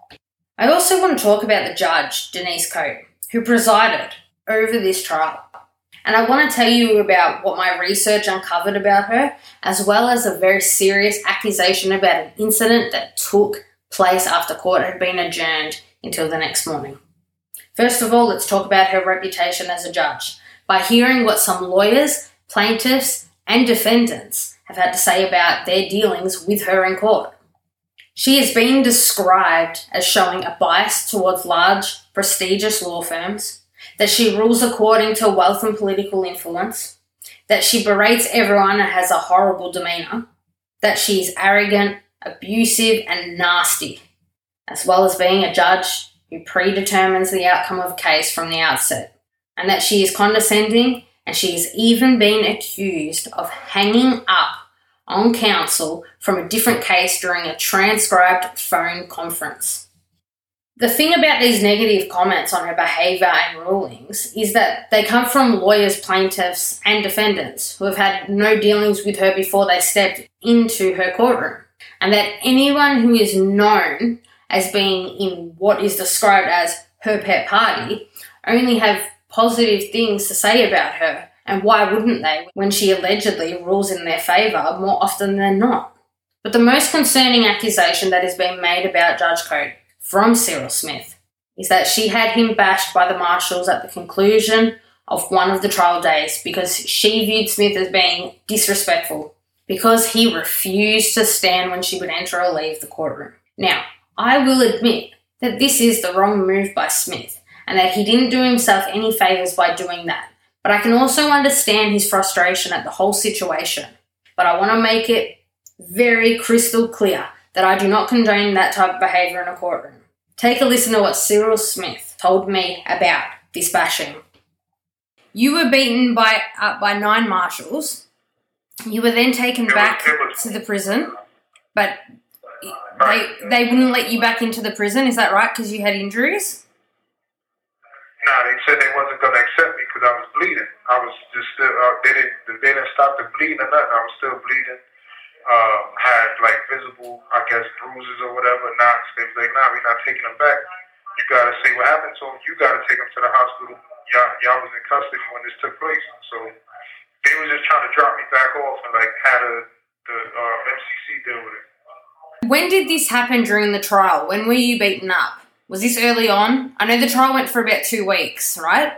I also want to talk about the judge, Denise Cote, who presided over this trial. And I want to tell you about what my research uncovered about her, as well as a very serious accusation about an incident that took place after court had been adjourned until the next morning. First of all, let's talk about her reputation as a judge by hearing what some lawyers, plaintiffs, and defendants have had to say about their dealings with her in court. She has been described as showing a bias towards large, prestigious law firms, that she rules according to wealth and political influence, that she berates everyone and has a horrible demeanour, that she is arrogant, abusive, and nasty, as well as being a judge who predetermines the outcome of a case from the outset, and that she is condescending, and she has even been accused of hanging up on counsel from a different case during a transcribed phone conference. The thing about these negative comments on her behaviour and rulings is that they come from lawyers, plaintiffs, and defendants who have had no dealings with her before they stepped into her courtroom, and that anyone who is known as being in what is described as her pet party only have positive things to say about her. And why wouldn't they when she allegedly rules in their favour more often than not? But the most concerning accusation that has been made about Judge Cote from Cyril Smith is that she had him bashed by the marshals at the conclusion of one of the trial days because she viewed Smith as being disrespectful because he refused to stand when she would enter or leave the courtroom. Now, I will admit that this is the wrong move by Smith and that he didn't do himself any favours by doing that. But I can also understand his frustration at the whole situation. But I want to make it very crystal clear that I do not condone that type of behaviour in a courtroom. Take a listen to what Cyril Smith told me about this bashing. You were beaten by uh, by nine marshals. You were then taken back to the prison, but they they wouldn't let you back into the prison. Is that right? Because you had injuries? No, they said they wasn't going to accept me because I was bleeding. I was just still, uh, they didn't they didn't stop the bleeding or nothing. I was still bleeding. Uh, had like visible, I guess, bruises or whatever, knocks. They was like, nah, we're not taking them back. You got to say what happened to them. You got to take them to the hospital. Y'all, y'all was in custody when this took place. So they were just trying to drop me back off and like had a, the uh, M C C deal with it. When did this happen during the trial? When were you beaten up? Was this early on? I know the trial went for about two weeks, right?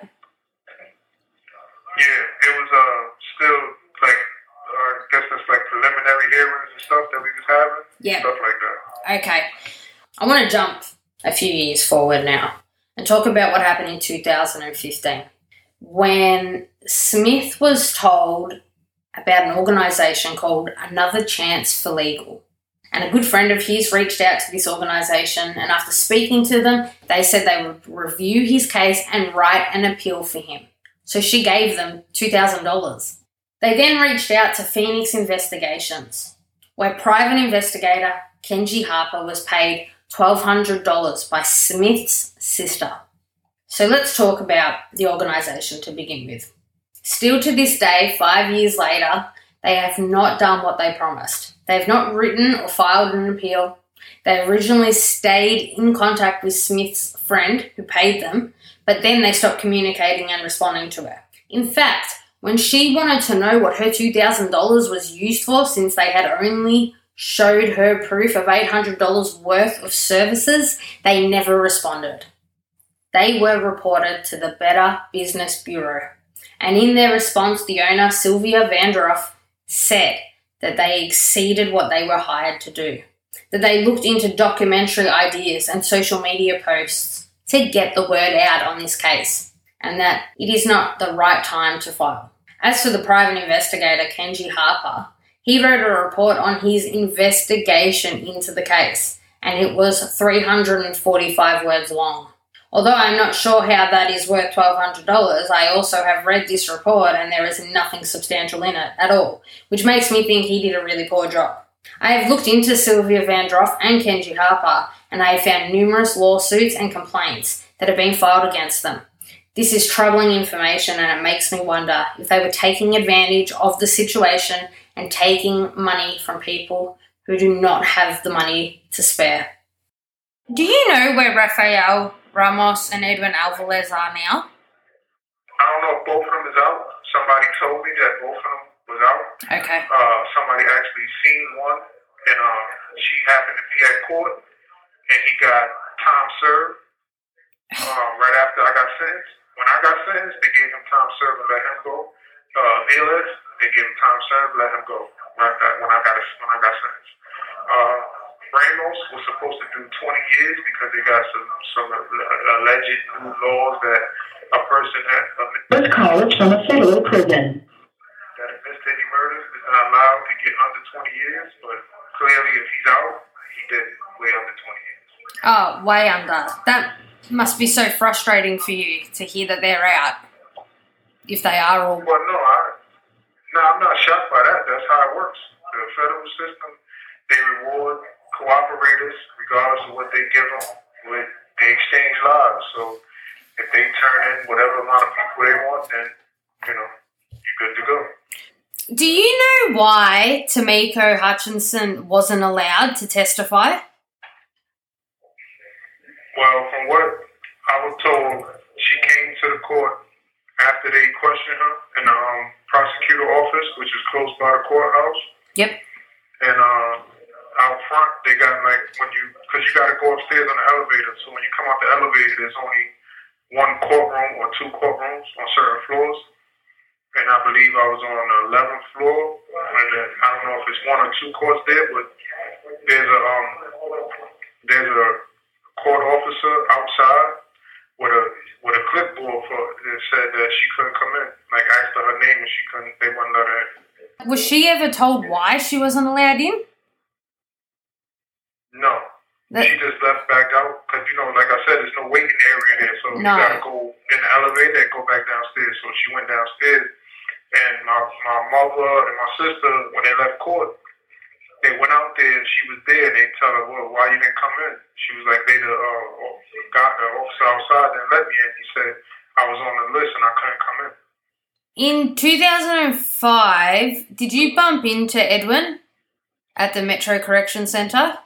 Yeah, it was uh, still like, uh, I guess that's like preliminary hearings and stuff that we was having. Yeah. Stuff like that. Okay. I want to jump a few years forward now and talk about what happened in two thousand fifteen when Smith was told about an organisation called Another Chance for Legal. And a good friend of his reached out to this organisation, and after speaking to them, they said they would review his case and write an appeal for him. So she gave them two thousand dollars. They then reached out to Phoenix Investigations, where private investigator Kenji Harper was paid twelve hundred dollars by Smith's sister. So let's talk about the organisation to begin with. Still to this day, five years later, they have not done what they promised. They have not written or filed an appeal. They originally stayed in contact with Smith's friend who paid them, but then they stopped communicating and responding to her. In fact, when she wanted to know what her two thousand dollars was used for, since they had only showed her proof of eight hundred dollars worth of services, they never responded. They were reported to the Better Business Bureau, and in their response, the owner, Sylvia Vanderoff, said that they exceeded what they were hired to do, that they looked into documentary ideas and social media posts to get the word out on this case, and that it is not the right time to file. As for the private investigator, Kenji Harper, he wrote a report on his investigation into the case, and it was three hundred forty-five words long. Although I'm not sure how that is worth twelve hundred dollars, I also have read this report and there is nothing substantial in it at all, which makes me think he did a really poor job. I have looked into Sylvia Vanderoff and Kenji Harper, and I have found numerous lawsuits and complaints that have been filed against them. This is troubling information, and it makes me wonder if they were taking advantage of the situation and taking money from people who do not have the money to spare. Do you know where Rafael Ramos and Edwin Alvarez are now? I don't know if both of them is out. Somebody told me that both of them was out. Okay. Uh, somebody actually seen one, and uh, she happened to be at court, and he got time served uh, right after I got sentenced. When I got sentenced, they gave him time served and let him go. Uh, Neelis, they gave him time served, let him go. Right that when I got when I got sentenced. Uh, Ramos was supposed to do twenty years because they got some some alleged new laws that a person that This call is from a federal prison. that admits to any murders is not allowed to get under twenty years. But clearly, if he's out, he did way under twenty years. Oh, way under. That must be so frustrating for you to hear that they're out. If they are all... Well, no, I, no, I'm not shocked by that. That's how it works. The federal system, they reward cooperators regardless of what they give them. With, they exchange lives. So if they turn in whatever amount of people they want, then, you know, you're good to go. Do you know why Tamiko Hutchinson wasn't allowed to testify? Well, from what I was told, she came to the court after they questioned her in the um, prosecutor office, which is close by the courthouse. Yep. And uh, out front, they got like, when you, because you got to go upstairs on the elevator. So when you come out the elevator, there's only one courtroom or two courtrooms on certain floors. And I believe I was on the eleventh floor. And then, I don't know if it's one or two courts there, but there's a um, there's a court officer outside with a with a clipboard for that said that she couldn't come in. Like asked her her name and she couldn't. They wouldn't let her in. Was she ever told why she wasn't allowed in? No. That- She just left back out because, you know, like I said, there's no waiting area there. So No. you got to go in the elevator and go back downstairs. So she went downstairs. And my, my mother and my sister, when they left court, they went out there and she was there. And they tell her, well, why you didn't come in? She was like, they the, uh, got the officer outside and let me in. He said, I was on the list and I couldn't come in. In two thousand five, did you bump into Edwin at the Metro Correction Centre?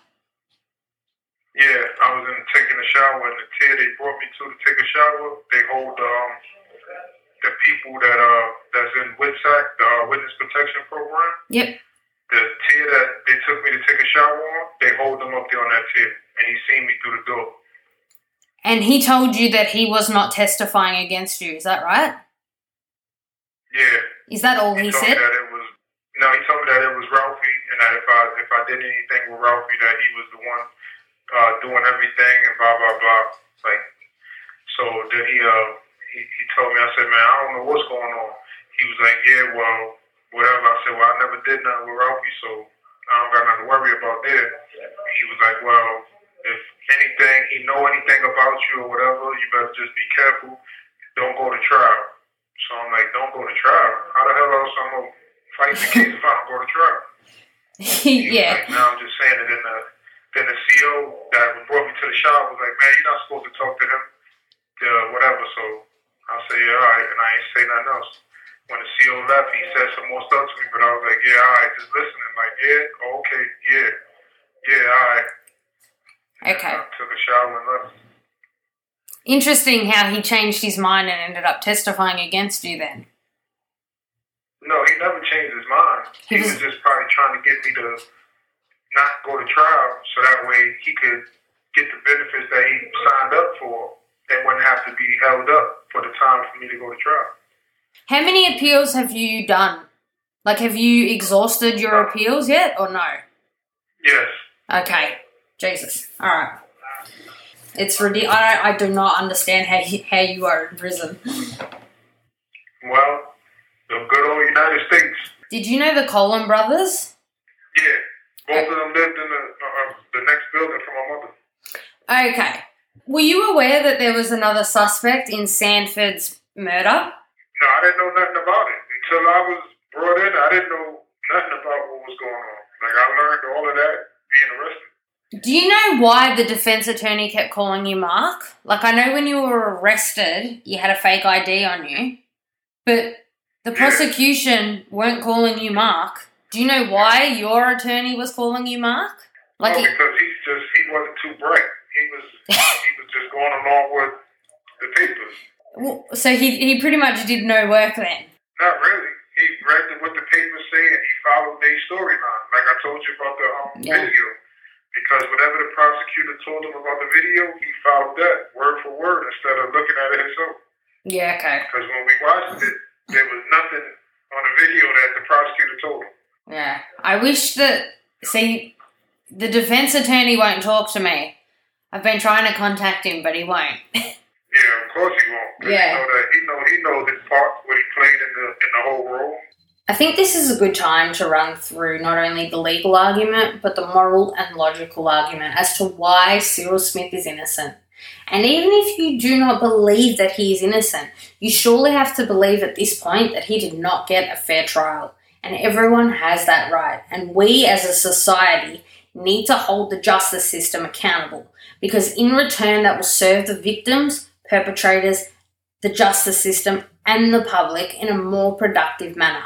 Yeah, I was in taking a shower in the tier they brought me to to take a shower. They hold um, the people that uh that's in WITSAC, the uh, Witness Protection Program. Yep. The tier that they took me to take a shower on, they hold them up there on that tier, and he seen me through the door. And he told you that he was not testifying against you, is that right? Yeah. Is that all he, He told said? me that it was no. He told me that it was Ralphie, and that if I if I did anything with Ralphie, that he was the one uh, doing everything and blah blah blah. Like, so then he uh he, he told me. I said, man, I don't know what's going on. He was like, yeah, well, whatever. I said, well, I never did nothing with Ralphie, so I don't got nothing to worry about there. He was like, well, if anything, he know anything about you or whatever, you better just be careful. Don't go to trial. So I'm like, don't go to trial. How the hell else I'm gonna fight the case if I don't go to trial? He was Yeah. like, no, I'm just saying it. Then the then the C O that brought me to the shop was like, man, you're not supposed to talk to him, uh, whatever. So I said, yeah, all right, and I ain't say nothing else. When the C O left, he said some more stuff to me, but I was like, yeah, all right, just listening. Like, yeah, oh, okay, yeah, yeah, all right. Okay. I took a shower and left. Interesting how he changed his mind and ended up testifying against you then. No, he never changed his mind. He was just probably trying to get me to not go to trial so that way he could get the benefits that he signed up for and wouldn't have to be held up for the time for me to go to trial. How many appeals have you done? Like, have you exhausted your appeals yet or no? Yes. Okay. Jesus. All right. It's ridiculous. I, I do not understand how you, how you are in prison. Well, the good old United States. Did you know the Colin brothers? Yeah. Both of them lived in the, uh, the next building from my mother. Okay. Were you aware that there was another suspect in Sanford's murder? No, I didn't know nothing about it. Until I was brought in, I didn't know nothing about what was going on. Like, I learned all of that being arrested. Do you know why the defense attorney kept calling you Mark? Like, I know when you were arrested, you had a fake I D on you, but the prosecution weren't calling you Mark. Do you know why your attorney was calling you Mark? Like, well, because he just he wasn't too bright. He was he was just going along with the papers. Well, so he he pretty much did no work then. Not really. He read what the papers say and he followed their storyline, like I told you about the um, Yeah. video. Because whatever the prosecutor told him about the video, he followed that word for word instead of looking at it himself. Yeah, okay. Because when we watched it, there was nothing on the video that the prosecutor told him. Yeah. I wish that, see, the defense attorney won't talk to me. I've been trying to contact him, but he won't. Yeah, of course he won't. 'Cause Yeah. He know that he know he knows his part, what he played in the in the whole role. I think this is a good time to run through not only the legal argument, but the moral and logical argument as to why Cyril Smith is innocent. And even if you do not believe that he is innocent, you surely have to believe at this point that he did not get a fair trial. And everyone has that right. And we as a society need to hold the justice system accountable, because in return that will serve the victims, perpetrators, the justice system, and the public in a more productive manner.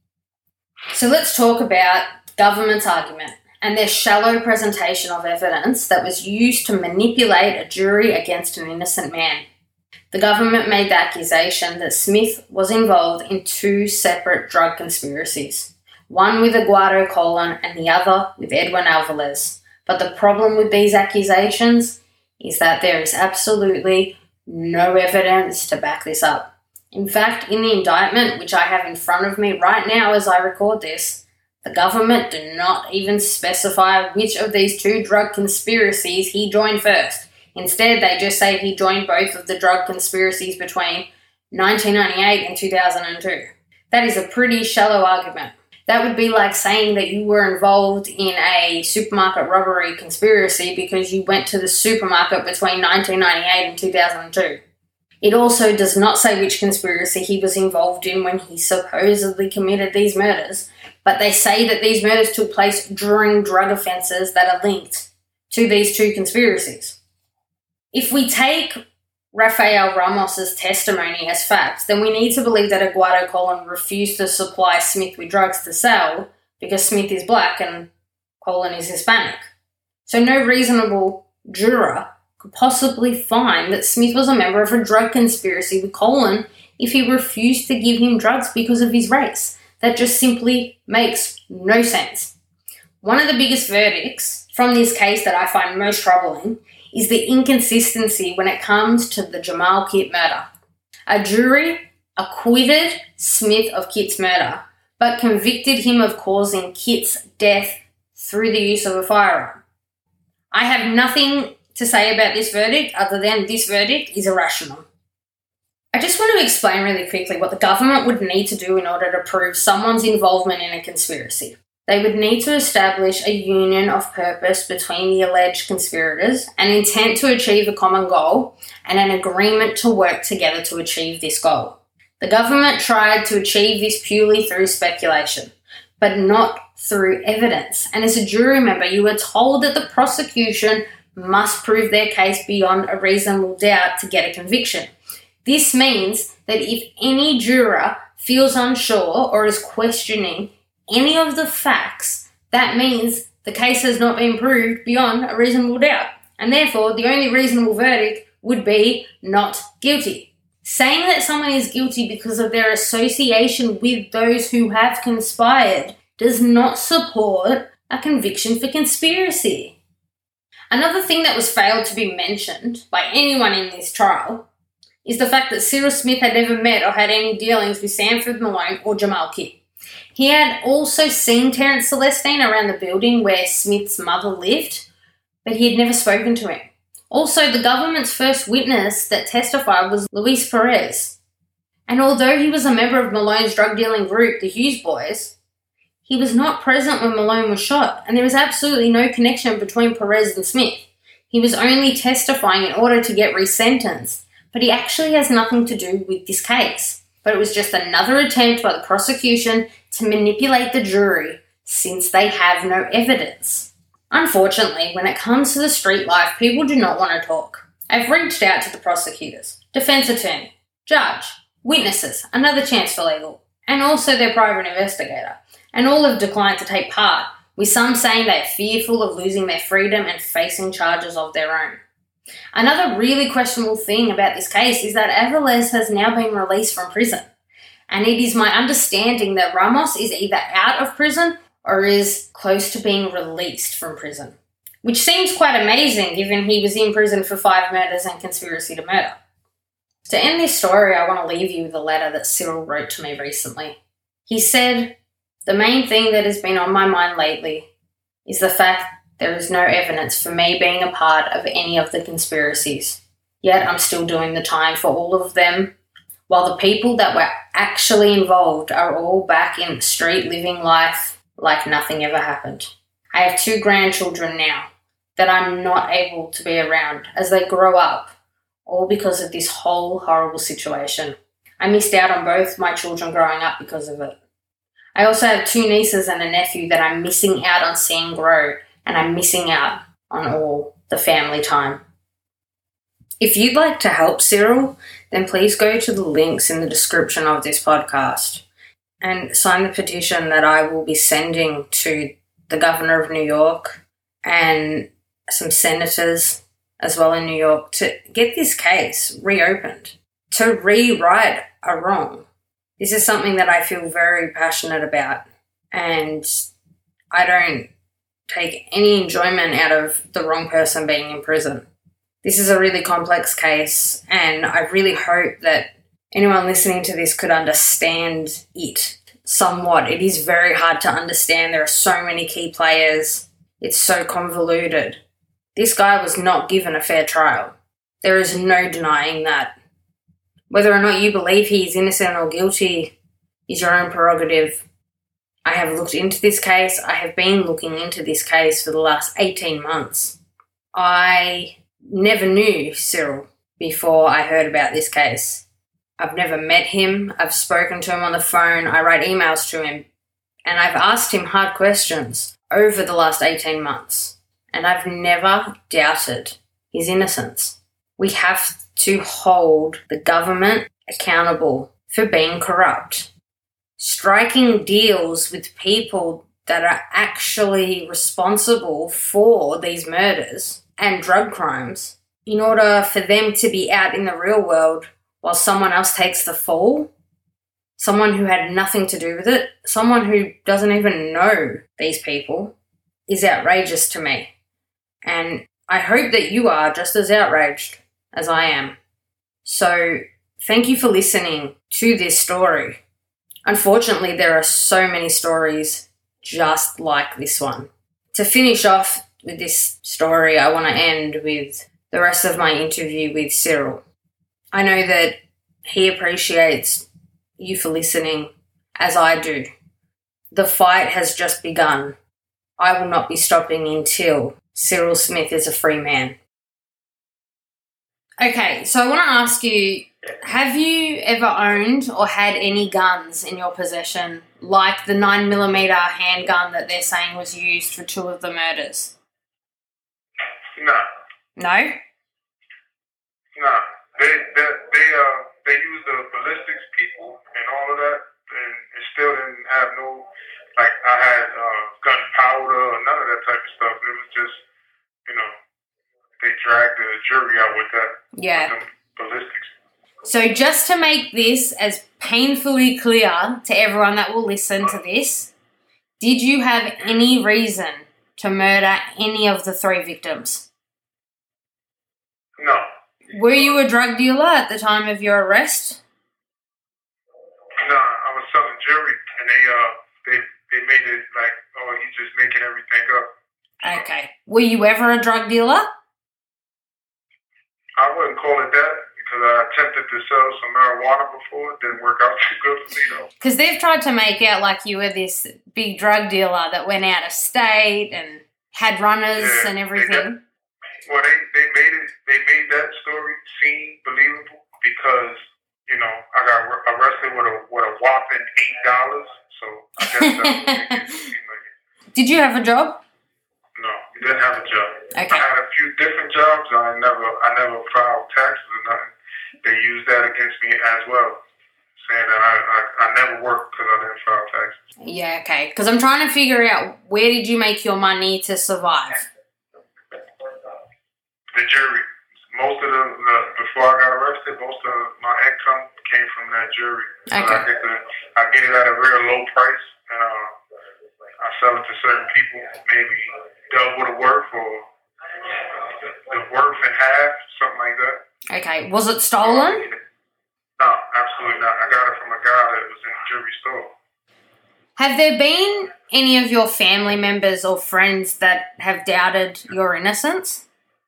So let's talk about government's argument and their shallow presentation of evidence that was used to manipulate a jury against an innocent man. The government made the accusation that Smith was involved in two separate drug conspiracies, one with Eduardo Colon and the other with Edwin Alvarez. But the problem with these accusations is that there is absolutely no evidence to back this up. In fact, in the indictment, which I have in front of me right now as I record this, the government do not even specify which of these two drug conspiracies he joined first. Instead, they just say he joined both of the drug conspiracies between nineteen ninety-eight and two thousand two. That is a pretty shallow argument. That would be like saying that you were involved in a supermarket robbery conspiracy because you went to the supermarket between nineteen ninety-eight and two thousand two. It also does not say which conspiracy he was involved in when he supposedly committed these murders, but they say that these murders took place during drug offences that are linked to these two conspiracies. If we take Rafael Ramos's testimony as fact, then we need to believe that Eduardo Colon refused to supply Smith with drugs to sell because Smith is black and Colon is Hispanic. So no reasonable juror could possibly find that Smith was a member of a drug conspiracy with Colon if he refused to give him drugs because of his race. That just simply makes no sense. One of the biggest verdicts from this case that I find most troubling is the inconsistency when it comes to the Jamal Kitt murder. A jury acquitted Smith of Kitt's murder, but convicted him of causing Kitt's death through the use of a firearm. I have nothing to say about this verdict other than this verdict is irrational. I just want to explain really quickly what the government would need to do in order to prove someone's involvement in a conspiracy. They would need to establish a union of purpose between the alleged conspirators, an intent to achieve a common goal, and an agreement to work together to achieve this goal. The government tried to achieve this purely through speculation, but not through evidence. And as a jury member, you were told that the prosecution must prove their case beyond a reasonable doubt to get a conviction. This means that if any juror feels unsure or is questioning any of the facts, that means the case has not been proved beyond a reasonable doubt, and therefore the only reasonable verdict would be not guilty. Saying that someone is guilty because of their association with those who have conspired does not support a conviction for conspiracy. Another thing that was failed to be mentioned by anyone in this trial is the fact that Cyril Smith had never met or had any dealings with Sanford Malone or Jamal Kitt. He had also seen Terence Celestine around the building where Smith's mother lived, but he had never spoken to him. Also, the government's first witness that testified was Luis Perez. And although he was a member of Malone's drug dealing group, the Hughes Boys, he was not present when Malone was shot, and there was absolutely no connection between Perez and Smith. He was only testifying in order to get resentenced, but he actually has nothing to do with this case. But it was just another attempt by the prosecution to manipulate the jury since they have no evidence. Unfortunately, when it comes to the street life, people do not want to talk. I've reached out to the prosecutors, defense attorney, judge, witnesses, another chance for legal, and also their private investigator, and all have declined to take part, with some saying they are fearful of losing their freedom and facing charges of their own. Another really questionable thing about this case is that Aviles has now been released from prison, and it is my understanding that Ramos is either out of prison or is close to being released from prison, which seems quite amazing given he was in prison for five murders and conspiracy to murder. To end this story, I want to leave you with a letter that Cyril wrote to me recently. He said, "The main thing that has been on my mind lately is the fact there is no evidence for me being a part of any of the conspiracies. Yet I'm still doing the time for all of them, while the people that were actually involved are all back in the street living life like nothing ever happened. I have two grandchildren now that I'm not able to be around as they grow up, all because of this whole horrible situation. I missed out on both my children growing up because of it. I also have two nieces and a nephew that I'm missing out on seeing grow, and I'm missing out on all the family time. If you'd like to help Cyril, then please go to the links in the description of this podcast and sign the petition that I will be sending to the Governor of New York and some senators as well in New York to get this case reopened, to rewrite a wrong. This is something that I feel very passionate about, and I don't take any enjoyment out of the wrong person being in prison. This is a really complex case, and I really hope that anyone listening to this could understand it somewhat. It is very hard to understand. There are so many key players. It's so convoluted. This guy was not given a fair trial. There is no denying that. Whether or not you believe he is innocent or guilty is your own prerogative. I have looked into this case. I have been looking into this case for the last eighteen months. I never knew Cyril before I heard about this case. I've never met him. I've spoken to him on the phone. I write emails to him. And I've asked him hard questions over the last eighteen months. And I've never doubted his innocence. We have to hold the government accountable for being corrupt. Striking deals with people that are actually responsible for these murders and drug crimes in order for them to be out in the real world while someone else takes the fall, someone who had nothing to do with it, someone who doesn't even know these people, is outrageous to me. And I hope that you are just as outraged as I am. So thank you for listening to this story. Unfortunately, there are so many stories just like this one. To finish off with this story, I want to end with the rest of my interview with Cyril. I know that he appreciates you for listening, as I do. The fight has just begun. I will not be stopping until Cyril Smith is a free man. Okay, so I want to ask you, have you ever owned or had any guns in your possession, like the nine millimeter handgun that they're saying was used for two of the murders? No. No? No. They they they uh they use the ballistics people and all of that, and it still didn't have no, like, I had uh, gunpowder or none of that type of stuff. It was just, you know, they dragged the jury out with that. Yeah. With them ballistics. So just to make this as painfully clear to everyone that will listen to this, did you have any reason to murder any of the three victims? No. Were you a drug dealer at the time of your arrest? No, I was selling jewelry, and they uh they they made it like, oh, he's just making everything up. Okay. Were you ever a drug dealer? I wouldn't call it that, because I attempted to sell some marijuana before. It didn't work out too good for me, though. Because they've tried to make out like you were this big drug dealer that went out of state and had runners Yeah, and they everything. got- Well, they, they made it. They made that story seem believable because, you know, I got ar- arrested with a with a whopping eight dollars. So I guess that's what made it seem like it. Did you have a job? No, it Didn't have a job. Okay. I had a few different jobs. I never, I never filed taxes or nothing. They used that against me as well, saying that I, I, I never worked because I didn't file taxes. Yeah, okay. Because I'm trying to figure out, where did you make your money to survive? The jury. Most of the, the before I got arrested, most of my income came from that jury. So Okay. I get the, I get it at a very low price, and uh, I sell it to certain people, maybe double the worth or the worth in half, something like that. Okay. Was it stolen? No, absolutely not. I got it from a guy that was in the jury store. Have there been any of your family members or friends that have doubted your innocence?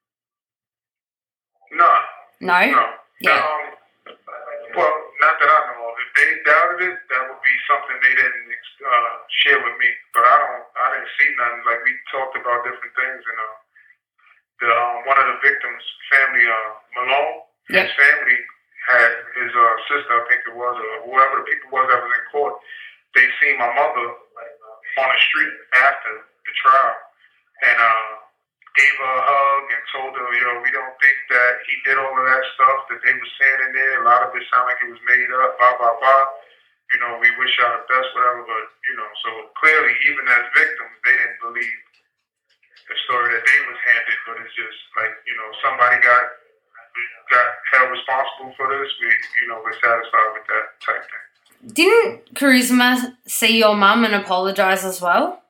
No. No? No. Yeah. Um, well, not that I know of. If they doubted it, that would be something they didn't uh, share with me. But I don't. I didn't see nothing. Like, we talked about different things, and uh, the um, one of the victims' family, uh, Malone, Yep. his family had his uh, sister, I think it was, or whoever the people was that was in court. They seen my mother on the street after the trial, and uh, gave her a hug and told her, yo, we don't think that he did all of that stuff that they were saying in there. A lot of it sounded like it was made up, blah, blah, blah. You know, we wish y'all the best, whatever, but, you know, so clearly, even as victims, they didn't believe the story that they was handed, but it's just like, you know, somebody got got held responsible for this. We, you know, we're satisfied with that type thing. Didn't Charisma see your mum and apologise as well?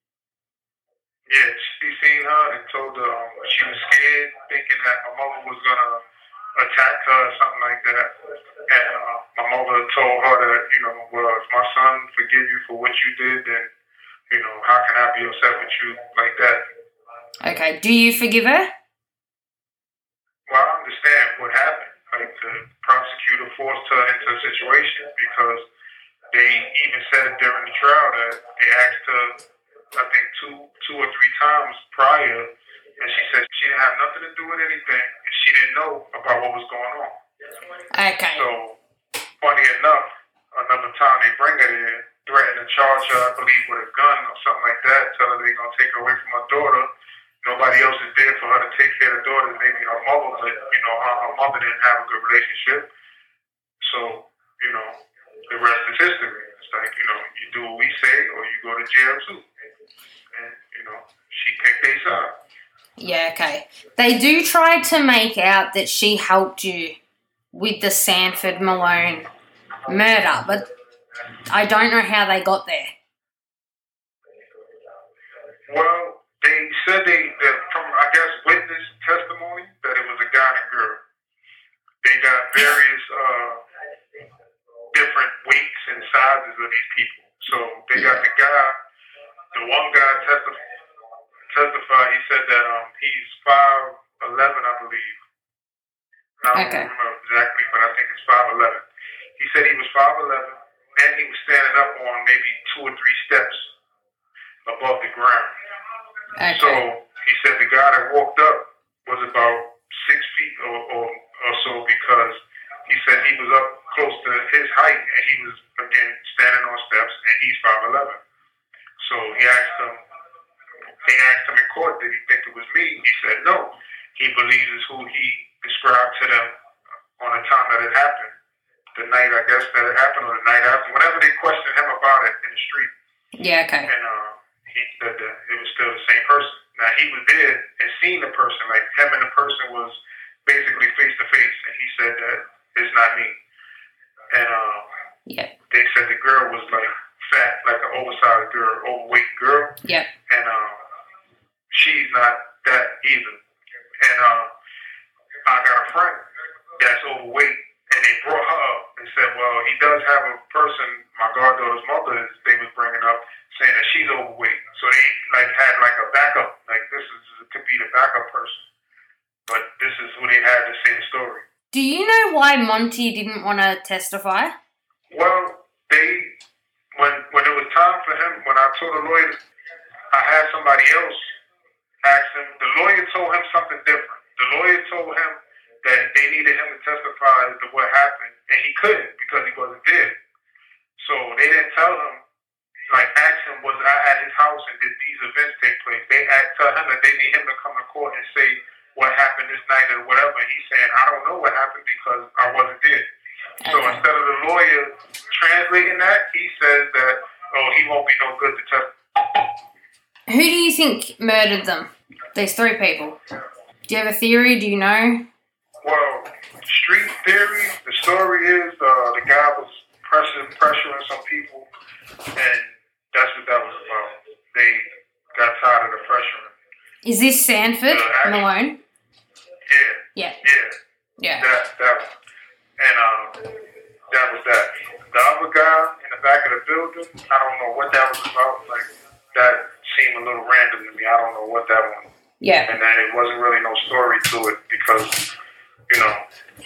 Yeah, she seen her and told her um, she was scared, thinking that my mother was gonna attack her or something like that. And uh, my mother told her that, you know, well, if my son forgive you for what you did, then, you know, how can I be upset with you like that? Okay. Do you forgive her? Well, I understand what happened. Like, the prosecutor forced her into a situation because they even said during the trial that they asked her, I think, two two or three times prior, and she said she didn't have nothing to do with anything, and she didn't know about what was going on. Okay. So, funny enough, another time they bring her in, threaten to charge her, I believe, with a gun or something like that, tell her they're going to take her away from her daughter. Nobody else is there for her to take care of the daughter. Maybe her mother, but, you know, her, her mother didn't have a good relationship. So, you know, the rest is history. It's like, you know, you do what we say or you go to jail too. And, you know, she picked a side. Yeah, okay. They do try to make out that she helped you with the Sanford Malone murder, but I don't know how they got there. Well, they said they, that from, I guess, witness testimony that it was a guy and a girl. They got various uh, different weights and sizes of these people. So they got the guy, the one guy testif- testified, he said that um, he's five eleven, I believe. I don't Okay. remember exactly, but I think it's five eleven. He said he was five eleven, and he was standing up on maybe two or three steps above the ground. Okay. So he said the guy that walked up was about six feet or, or, or so because he said he was up close to his height and he was, again, standing on steps and he's five eleven. So he asked him, they asked him in court, did he think it was me? He said no. He believes it's who he described to them on the time that it happened. The night, I guess, that it happened or the night after. Whenever they questioned him about it in the street. Yeah, okay. And uh, he said that it was still the same person. Now, he was there and seen the person, like him and the person was basically face to face, and he said that it's not me. And uh, Yeah. they said the girl was like fat, like an oversized girl, overweight girl, Yeah. and uh, she's not that either. And uh, I got a friend that's overweight, and they brought her up and said, well, he does have a person, my goddaughter's mother, is, they was bringing up, saying that she's overweight. So they like had like a backup, like this is could be the backup person. But this is who they had to say the story. Do you know why Monty didn't want to testify? Well, they when when it was time for him, when I told the lawyer, I had somebody else ask him. The lawyer told him something different. The lawyer told him that they needed him to testify as to what happened, and he couldn't because he wasn't there. So they didn't tell him. Like, ask him, was I at his house and did these events take place? They ask, tell him that they need him to come to court and say what happened this night or whatever. And he's saying, I don't know what happened because I wasn't there. Okay. So instead of the lawyer translating that, he says that, oh, he won't be no good to tell. Who do you think murdered them? These three people. Do you have a theory? Do you know? Well, street theory, the story is uh, the guy was pressing, pressuring some people, and that's what that was about. They got tired of the pressuring. Is this Sanford uh, Malone? Yeah. Yeah. Yeah. Yeah. That, that one. And um, that was that. The other guy in the back of the building, I don't know what that was about. Like, that seemed a little random to me. I don't know what that one. Yeah. And then it wasn't really no story to it because, you know,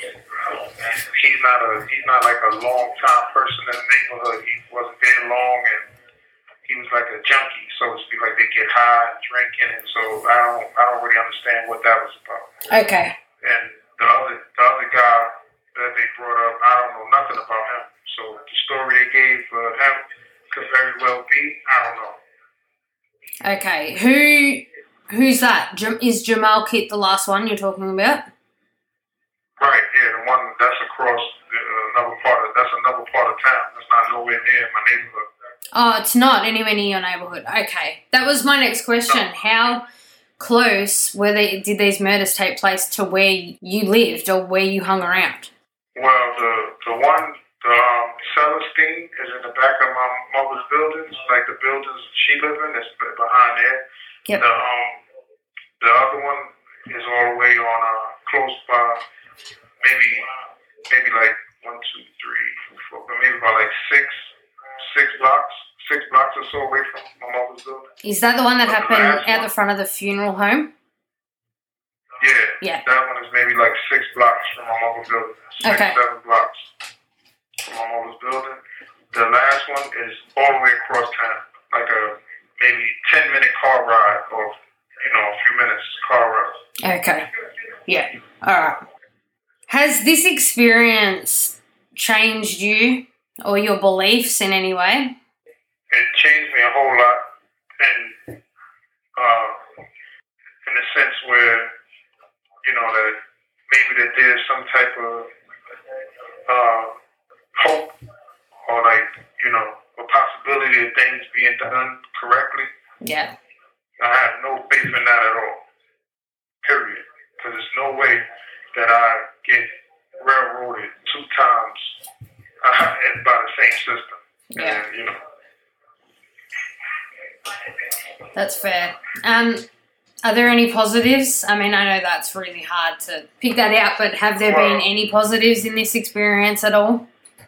he's not a he's not like a long time person in the neighborhood. He wasn't there long, and he was like a junkie, so to speak. Like they get high and drinking, and so I don't I don't really understand what that was about. Okay. And the other the other guy that they brought up, I don't know nothing about him. So the story they gave for him could very well be, I don't know. Okay, who who's that? Jam- is Jamal Kit the last one you're talking about? Right, yeah, the one that's across uh, another part of that's another part of town. That's not nowhere near my neighborhood. Oh, it's not anywhere near your neighborhood. Okay, that was my next question. No. How close were they? Did these murders take place to where you lived or where you hung around? Well, the the one, the um, Celestine is in the back of my mother's buildings, like the buildings she lives in. It's behind there. Yep. The um, the other one is all the way on uh, close by, maybe maybe like one, two, three, four, maybe about like six six blocks, six blocks or so away from my mother's building. Is that the one that But the happened last out one- the front of the funeral home? Yeah. Yeah. That one is maybe like six blocks from my mother's building. Six, Okay. seven blocks from my mother's building. The last one is all the way across town, like a maybe ten minute car ride, or you know, a few minutes car ride. Okay. Yeah. All right. Has this experience changed you or your beliefs in any way? It changed me a whole lot, and uh, in the sense where you know that maybe that there's some type of uh, hope, or like you know, a possibility of things being done correctly. Yeah. I have no faith in that at all. Period. Because there's no way that I get railroaded two times uh, and by the same system. Yeah. And, you know. That's fair. Um, are there any positives? I mean, I know that's really hard to pick that out, but have there Well, been any positives in this experience at all?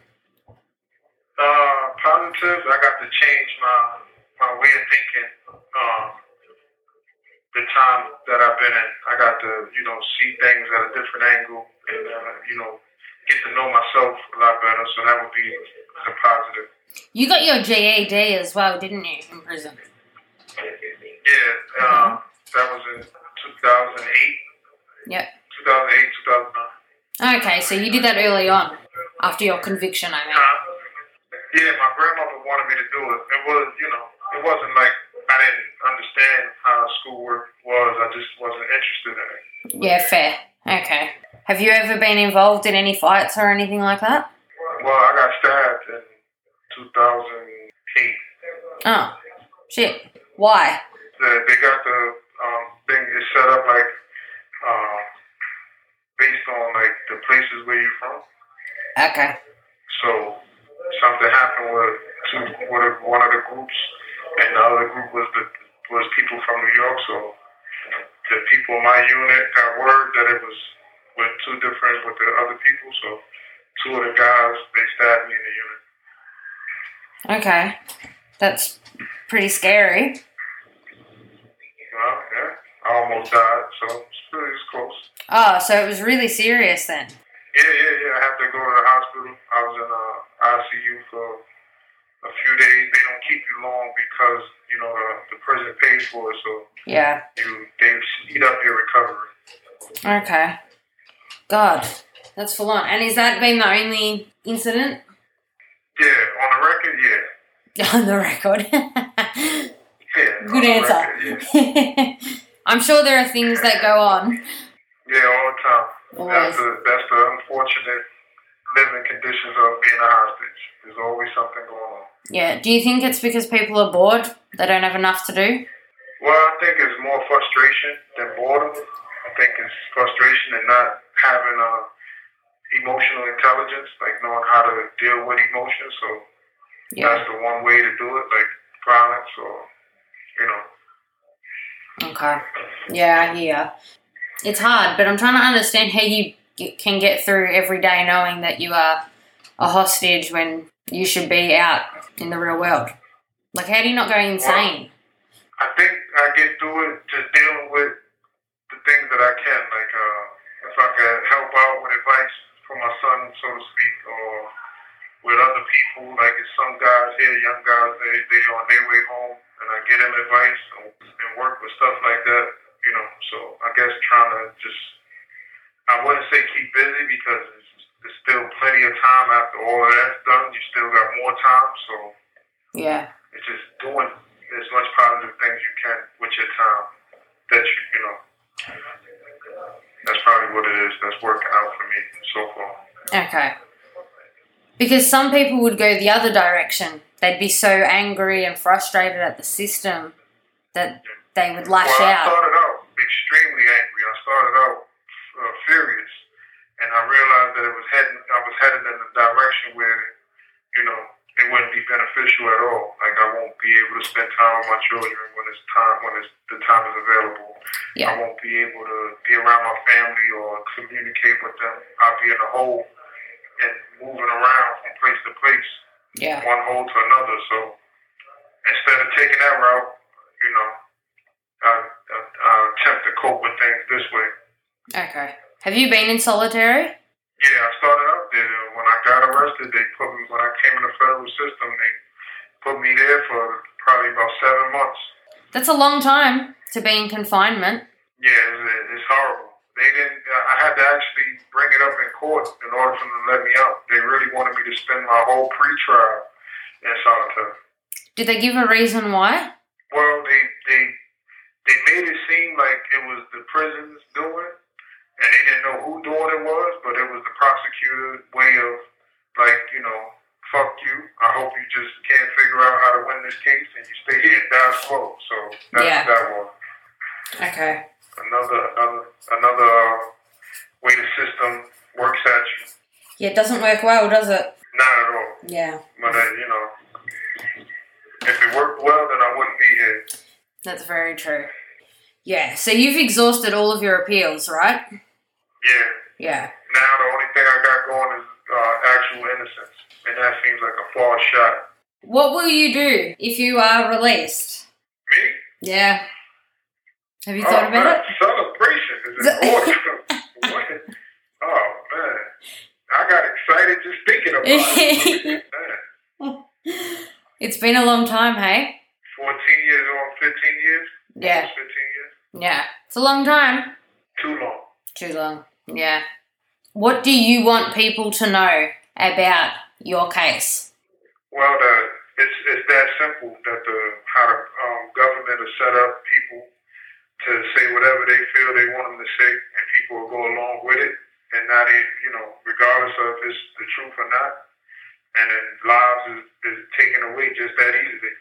Uh, positives, I got to change my, my way of thinking. Um, the time that I've been in, I got to, you know, see things at a different angle and, uh, you know, get to know myself a lot better. So that would be a positive. You got your G E D as well, didn't you, in prison? Yeah, um, that was in two thousand eight. Yep. two thousand eight, two thousand nine. Okay, so you did that early on, after your conviction, I mean. Uh, yeah, my grandmother wanted me to do it. It was, you know, it wasn't like I didn't understand how schoolwork was. I just wasn't interested in it. Yeah, fair. Okay. Have you ever been involved in any fights or anything like that? Well, I got stabbed in two thousand eight. Oh, shit. Why? The, they got the um, thing is set up like um, based on like the places where you're from. Okay. So something happened with two, with one of the groups, and the other group was the was people from New York. So the people in my unit got word that it was with two different with the other people. So two of the guys, they stabbed me in the unit. Okay. That's pretty scary. Well, yeah, I almost died, so it's pretty it's close. Oh, so it was really serious then? Yeah, yeah, yeah. I had to go to the hospital. I was in a I C U for a few days. They don't keep you long because, you know, the, the prison pays for it, so Yeah. you they speed up your recovery. Okay. God, that's full on. And has that been the only incident? Yeah, on the record, yeah. On the record. Yeah, Good on the answer. record, yeah. I'm sure there are things that go on. Yeah, all the time. Always. That's the that's the unfortunate living conditions of being a hostage. There's always something going on. Yeah. Do you think it's because people are bored? They don't have enough to do? Well, I think it's more frustration than boredom. I think it's frustration and not having uh, emotional intelligence, like knowing how to deal with emotions. So Yeah. that's the one way to do it, like violence or, you know. Okay. Yeah, I hear. It's hard, but I'm trying to understand how you get, can get through every day knowing that you are a hostage when you should be out in the real world. Like, how do you not go insane? Well, I think I get through it just dealing with the things that I can. Like, uh, if I can help out with advice for my son, so to speak, or with other people. Like, it's some guys here, young guys, they they on their way home, and I get them advice and, and work with stuff like that. You know, so I guess trying to just, I wouldn't say keep busy because it's, there's still plenty of time after all of that's done. You still got more time, so Yeah. it's just doing as much positive things you can with your time that you, you know, that's probably what it is that's working out for me so far. Okay. Because some people would go the other direction. They'd be so angry and frustrated at the system that they would lash well, out. I started out extremely angry. I started out uh, furious, and I realized that it was heading. I was headed in a direction where, you know, it wouldn't be beneficial at all. Like, I won't be able to spend time with my children when it's time, when it's, the time is available. Yeah. I won't be able to be around my family or communicate with them. I'll be in a hole and moving around from place to place, Yeah. one hole to another. So instead of taking that route, you know, I, I, I attempt to cope with things this way. Okay. Have you been in solitary? Yeah, I started out there. When I got arrested, they put me, when I came in the federal system, they put me there for probably about seven months. That's a long time to be in confinement. Yeah, it's, it's horrible. They didn't, I had to actually bring it up in court in order for them to let me out. They really wanted me to spend my whole pre-trial in solitary. Did they give a reason why? Well, they, they, they made it seem like it was the prisons doing it. And they didn't know who doing it was, but it was the prosecutor's way of, like, you know, fuck you. I hope you just can't figure out how to win this case and you stay here and die slow. So that's Yeah. what that was. Okay. Another, another, another uh, way the system works at you. Yeah, it doesn't work well, does it? Not at all. Yeah. But, uh, you know, if it worked well, then I wouldn't be here. That's very true. Yeah, so you've exhausted all of your appeals, right? Yeah. Yeah. Now the only thing I got going is uh, actual innocence. And that seems like a far shot. What will you do if you are released? Me? Yeah. Have you thought oh, about man. it? Celebration is important. What? Oh, man. I got excited just thinking about it. Man. It's been a long time, hey? fourteen years on fifteen years? Yeah. Almost fifteen years? Yeah. It's a long time. Too long. Too long. Yeah. What do you want people to know about your case? Well, the, it's it's that simple that the how the um, government has set up people to say whatever they feel they want them to say, and people will go along with it, and not even, you know, regardless of if it's the truth or not, and then lives is, is taken away just that easily,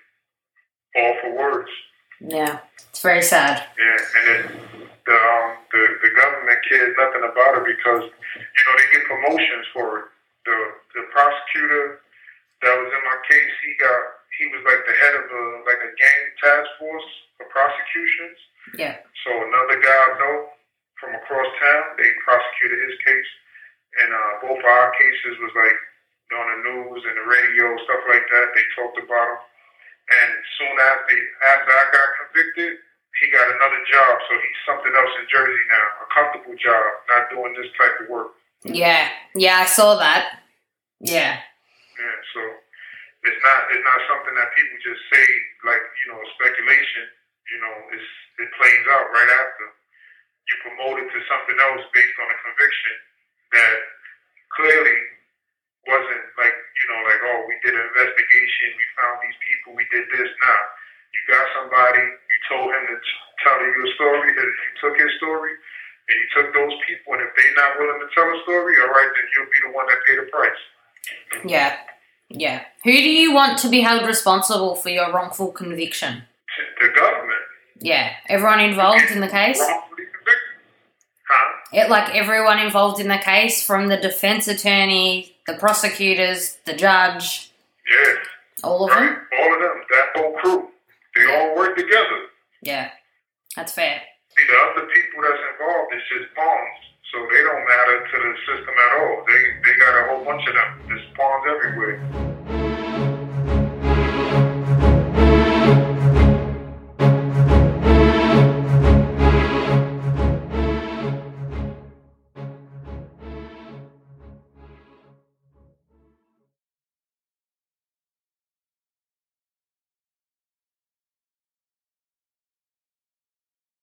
all for words. Yeah, it's very sad. Yeah, and then the um the, the government cares nothing about it because, you know, they get promotions for it. The the prosecutor that was in my case, he got he was like the head of a like a gang task force for prosecutions. Yeah. So another guy I know from across town, they prosecuted his case, and uh, both our cases was like on the news and the radio, stuff like that. They talked about him, and soon after after I got convicted, he got another job. So he's something else in Jersey now, a comfortable job, not doing this type of work. Yeah, yeah, I saw that. Yeah. Yeah, so it's not it's not something that people just say like, you know, speculation. You know, it's it plays out right after you're promoted to something else based on a conviction that clearly wasn't like, you know, like, oh, we did an investigation, we found these people, we did this. Nah, You got somebody, you told him to t- tell you a story, that you took his story, and you took those people, and if they're not willing to tell a story, all right, then you'll be the one that pay the price. Yeah. Yeah. Who do you want to be held responsible for your wrongful conviction? The government. Yeah. Everyone involved in the case? Wrongfully convicted. Huh? It, like everyone involved in the case, from the defense attorney, the prosecutors, the judge. Yes. All of Right. them? All of them. That whole crew. They all work together. Yeah. That's fair. See, the other people that's involved is just pawns. So they don't matter to the system at all. They they got a whole bunch of them. There's pawns everywhere.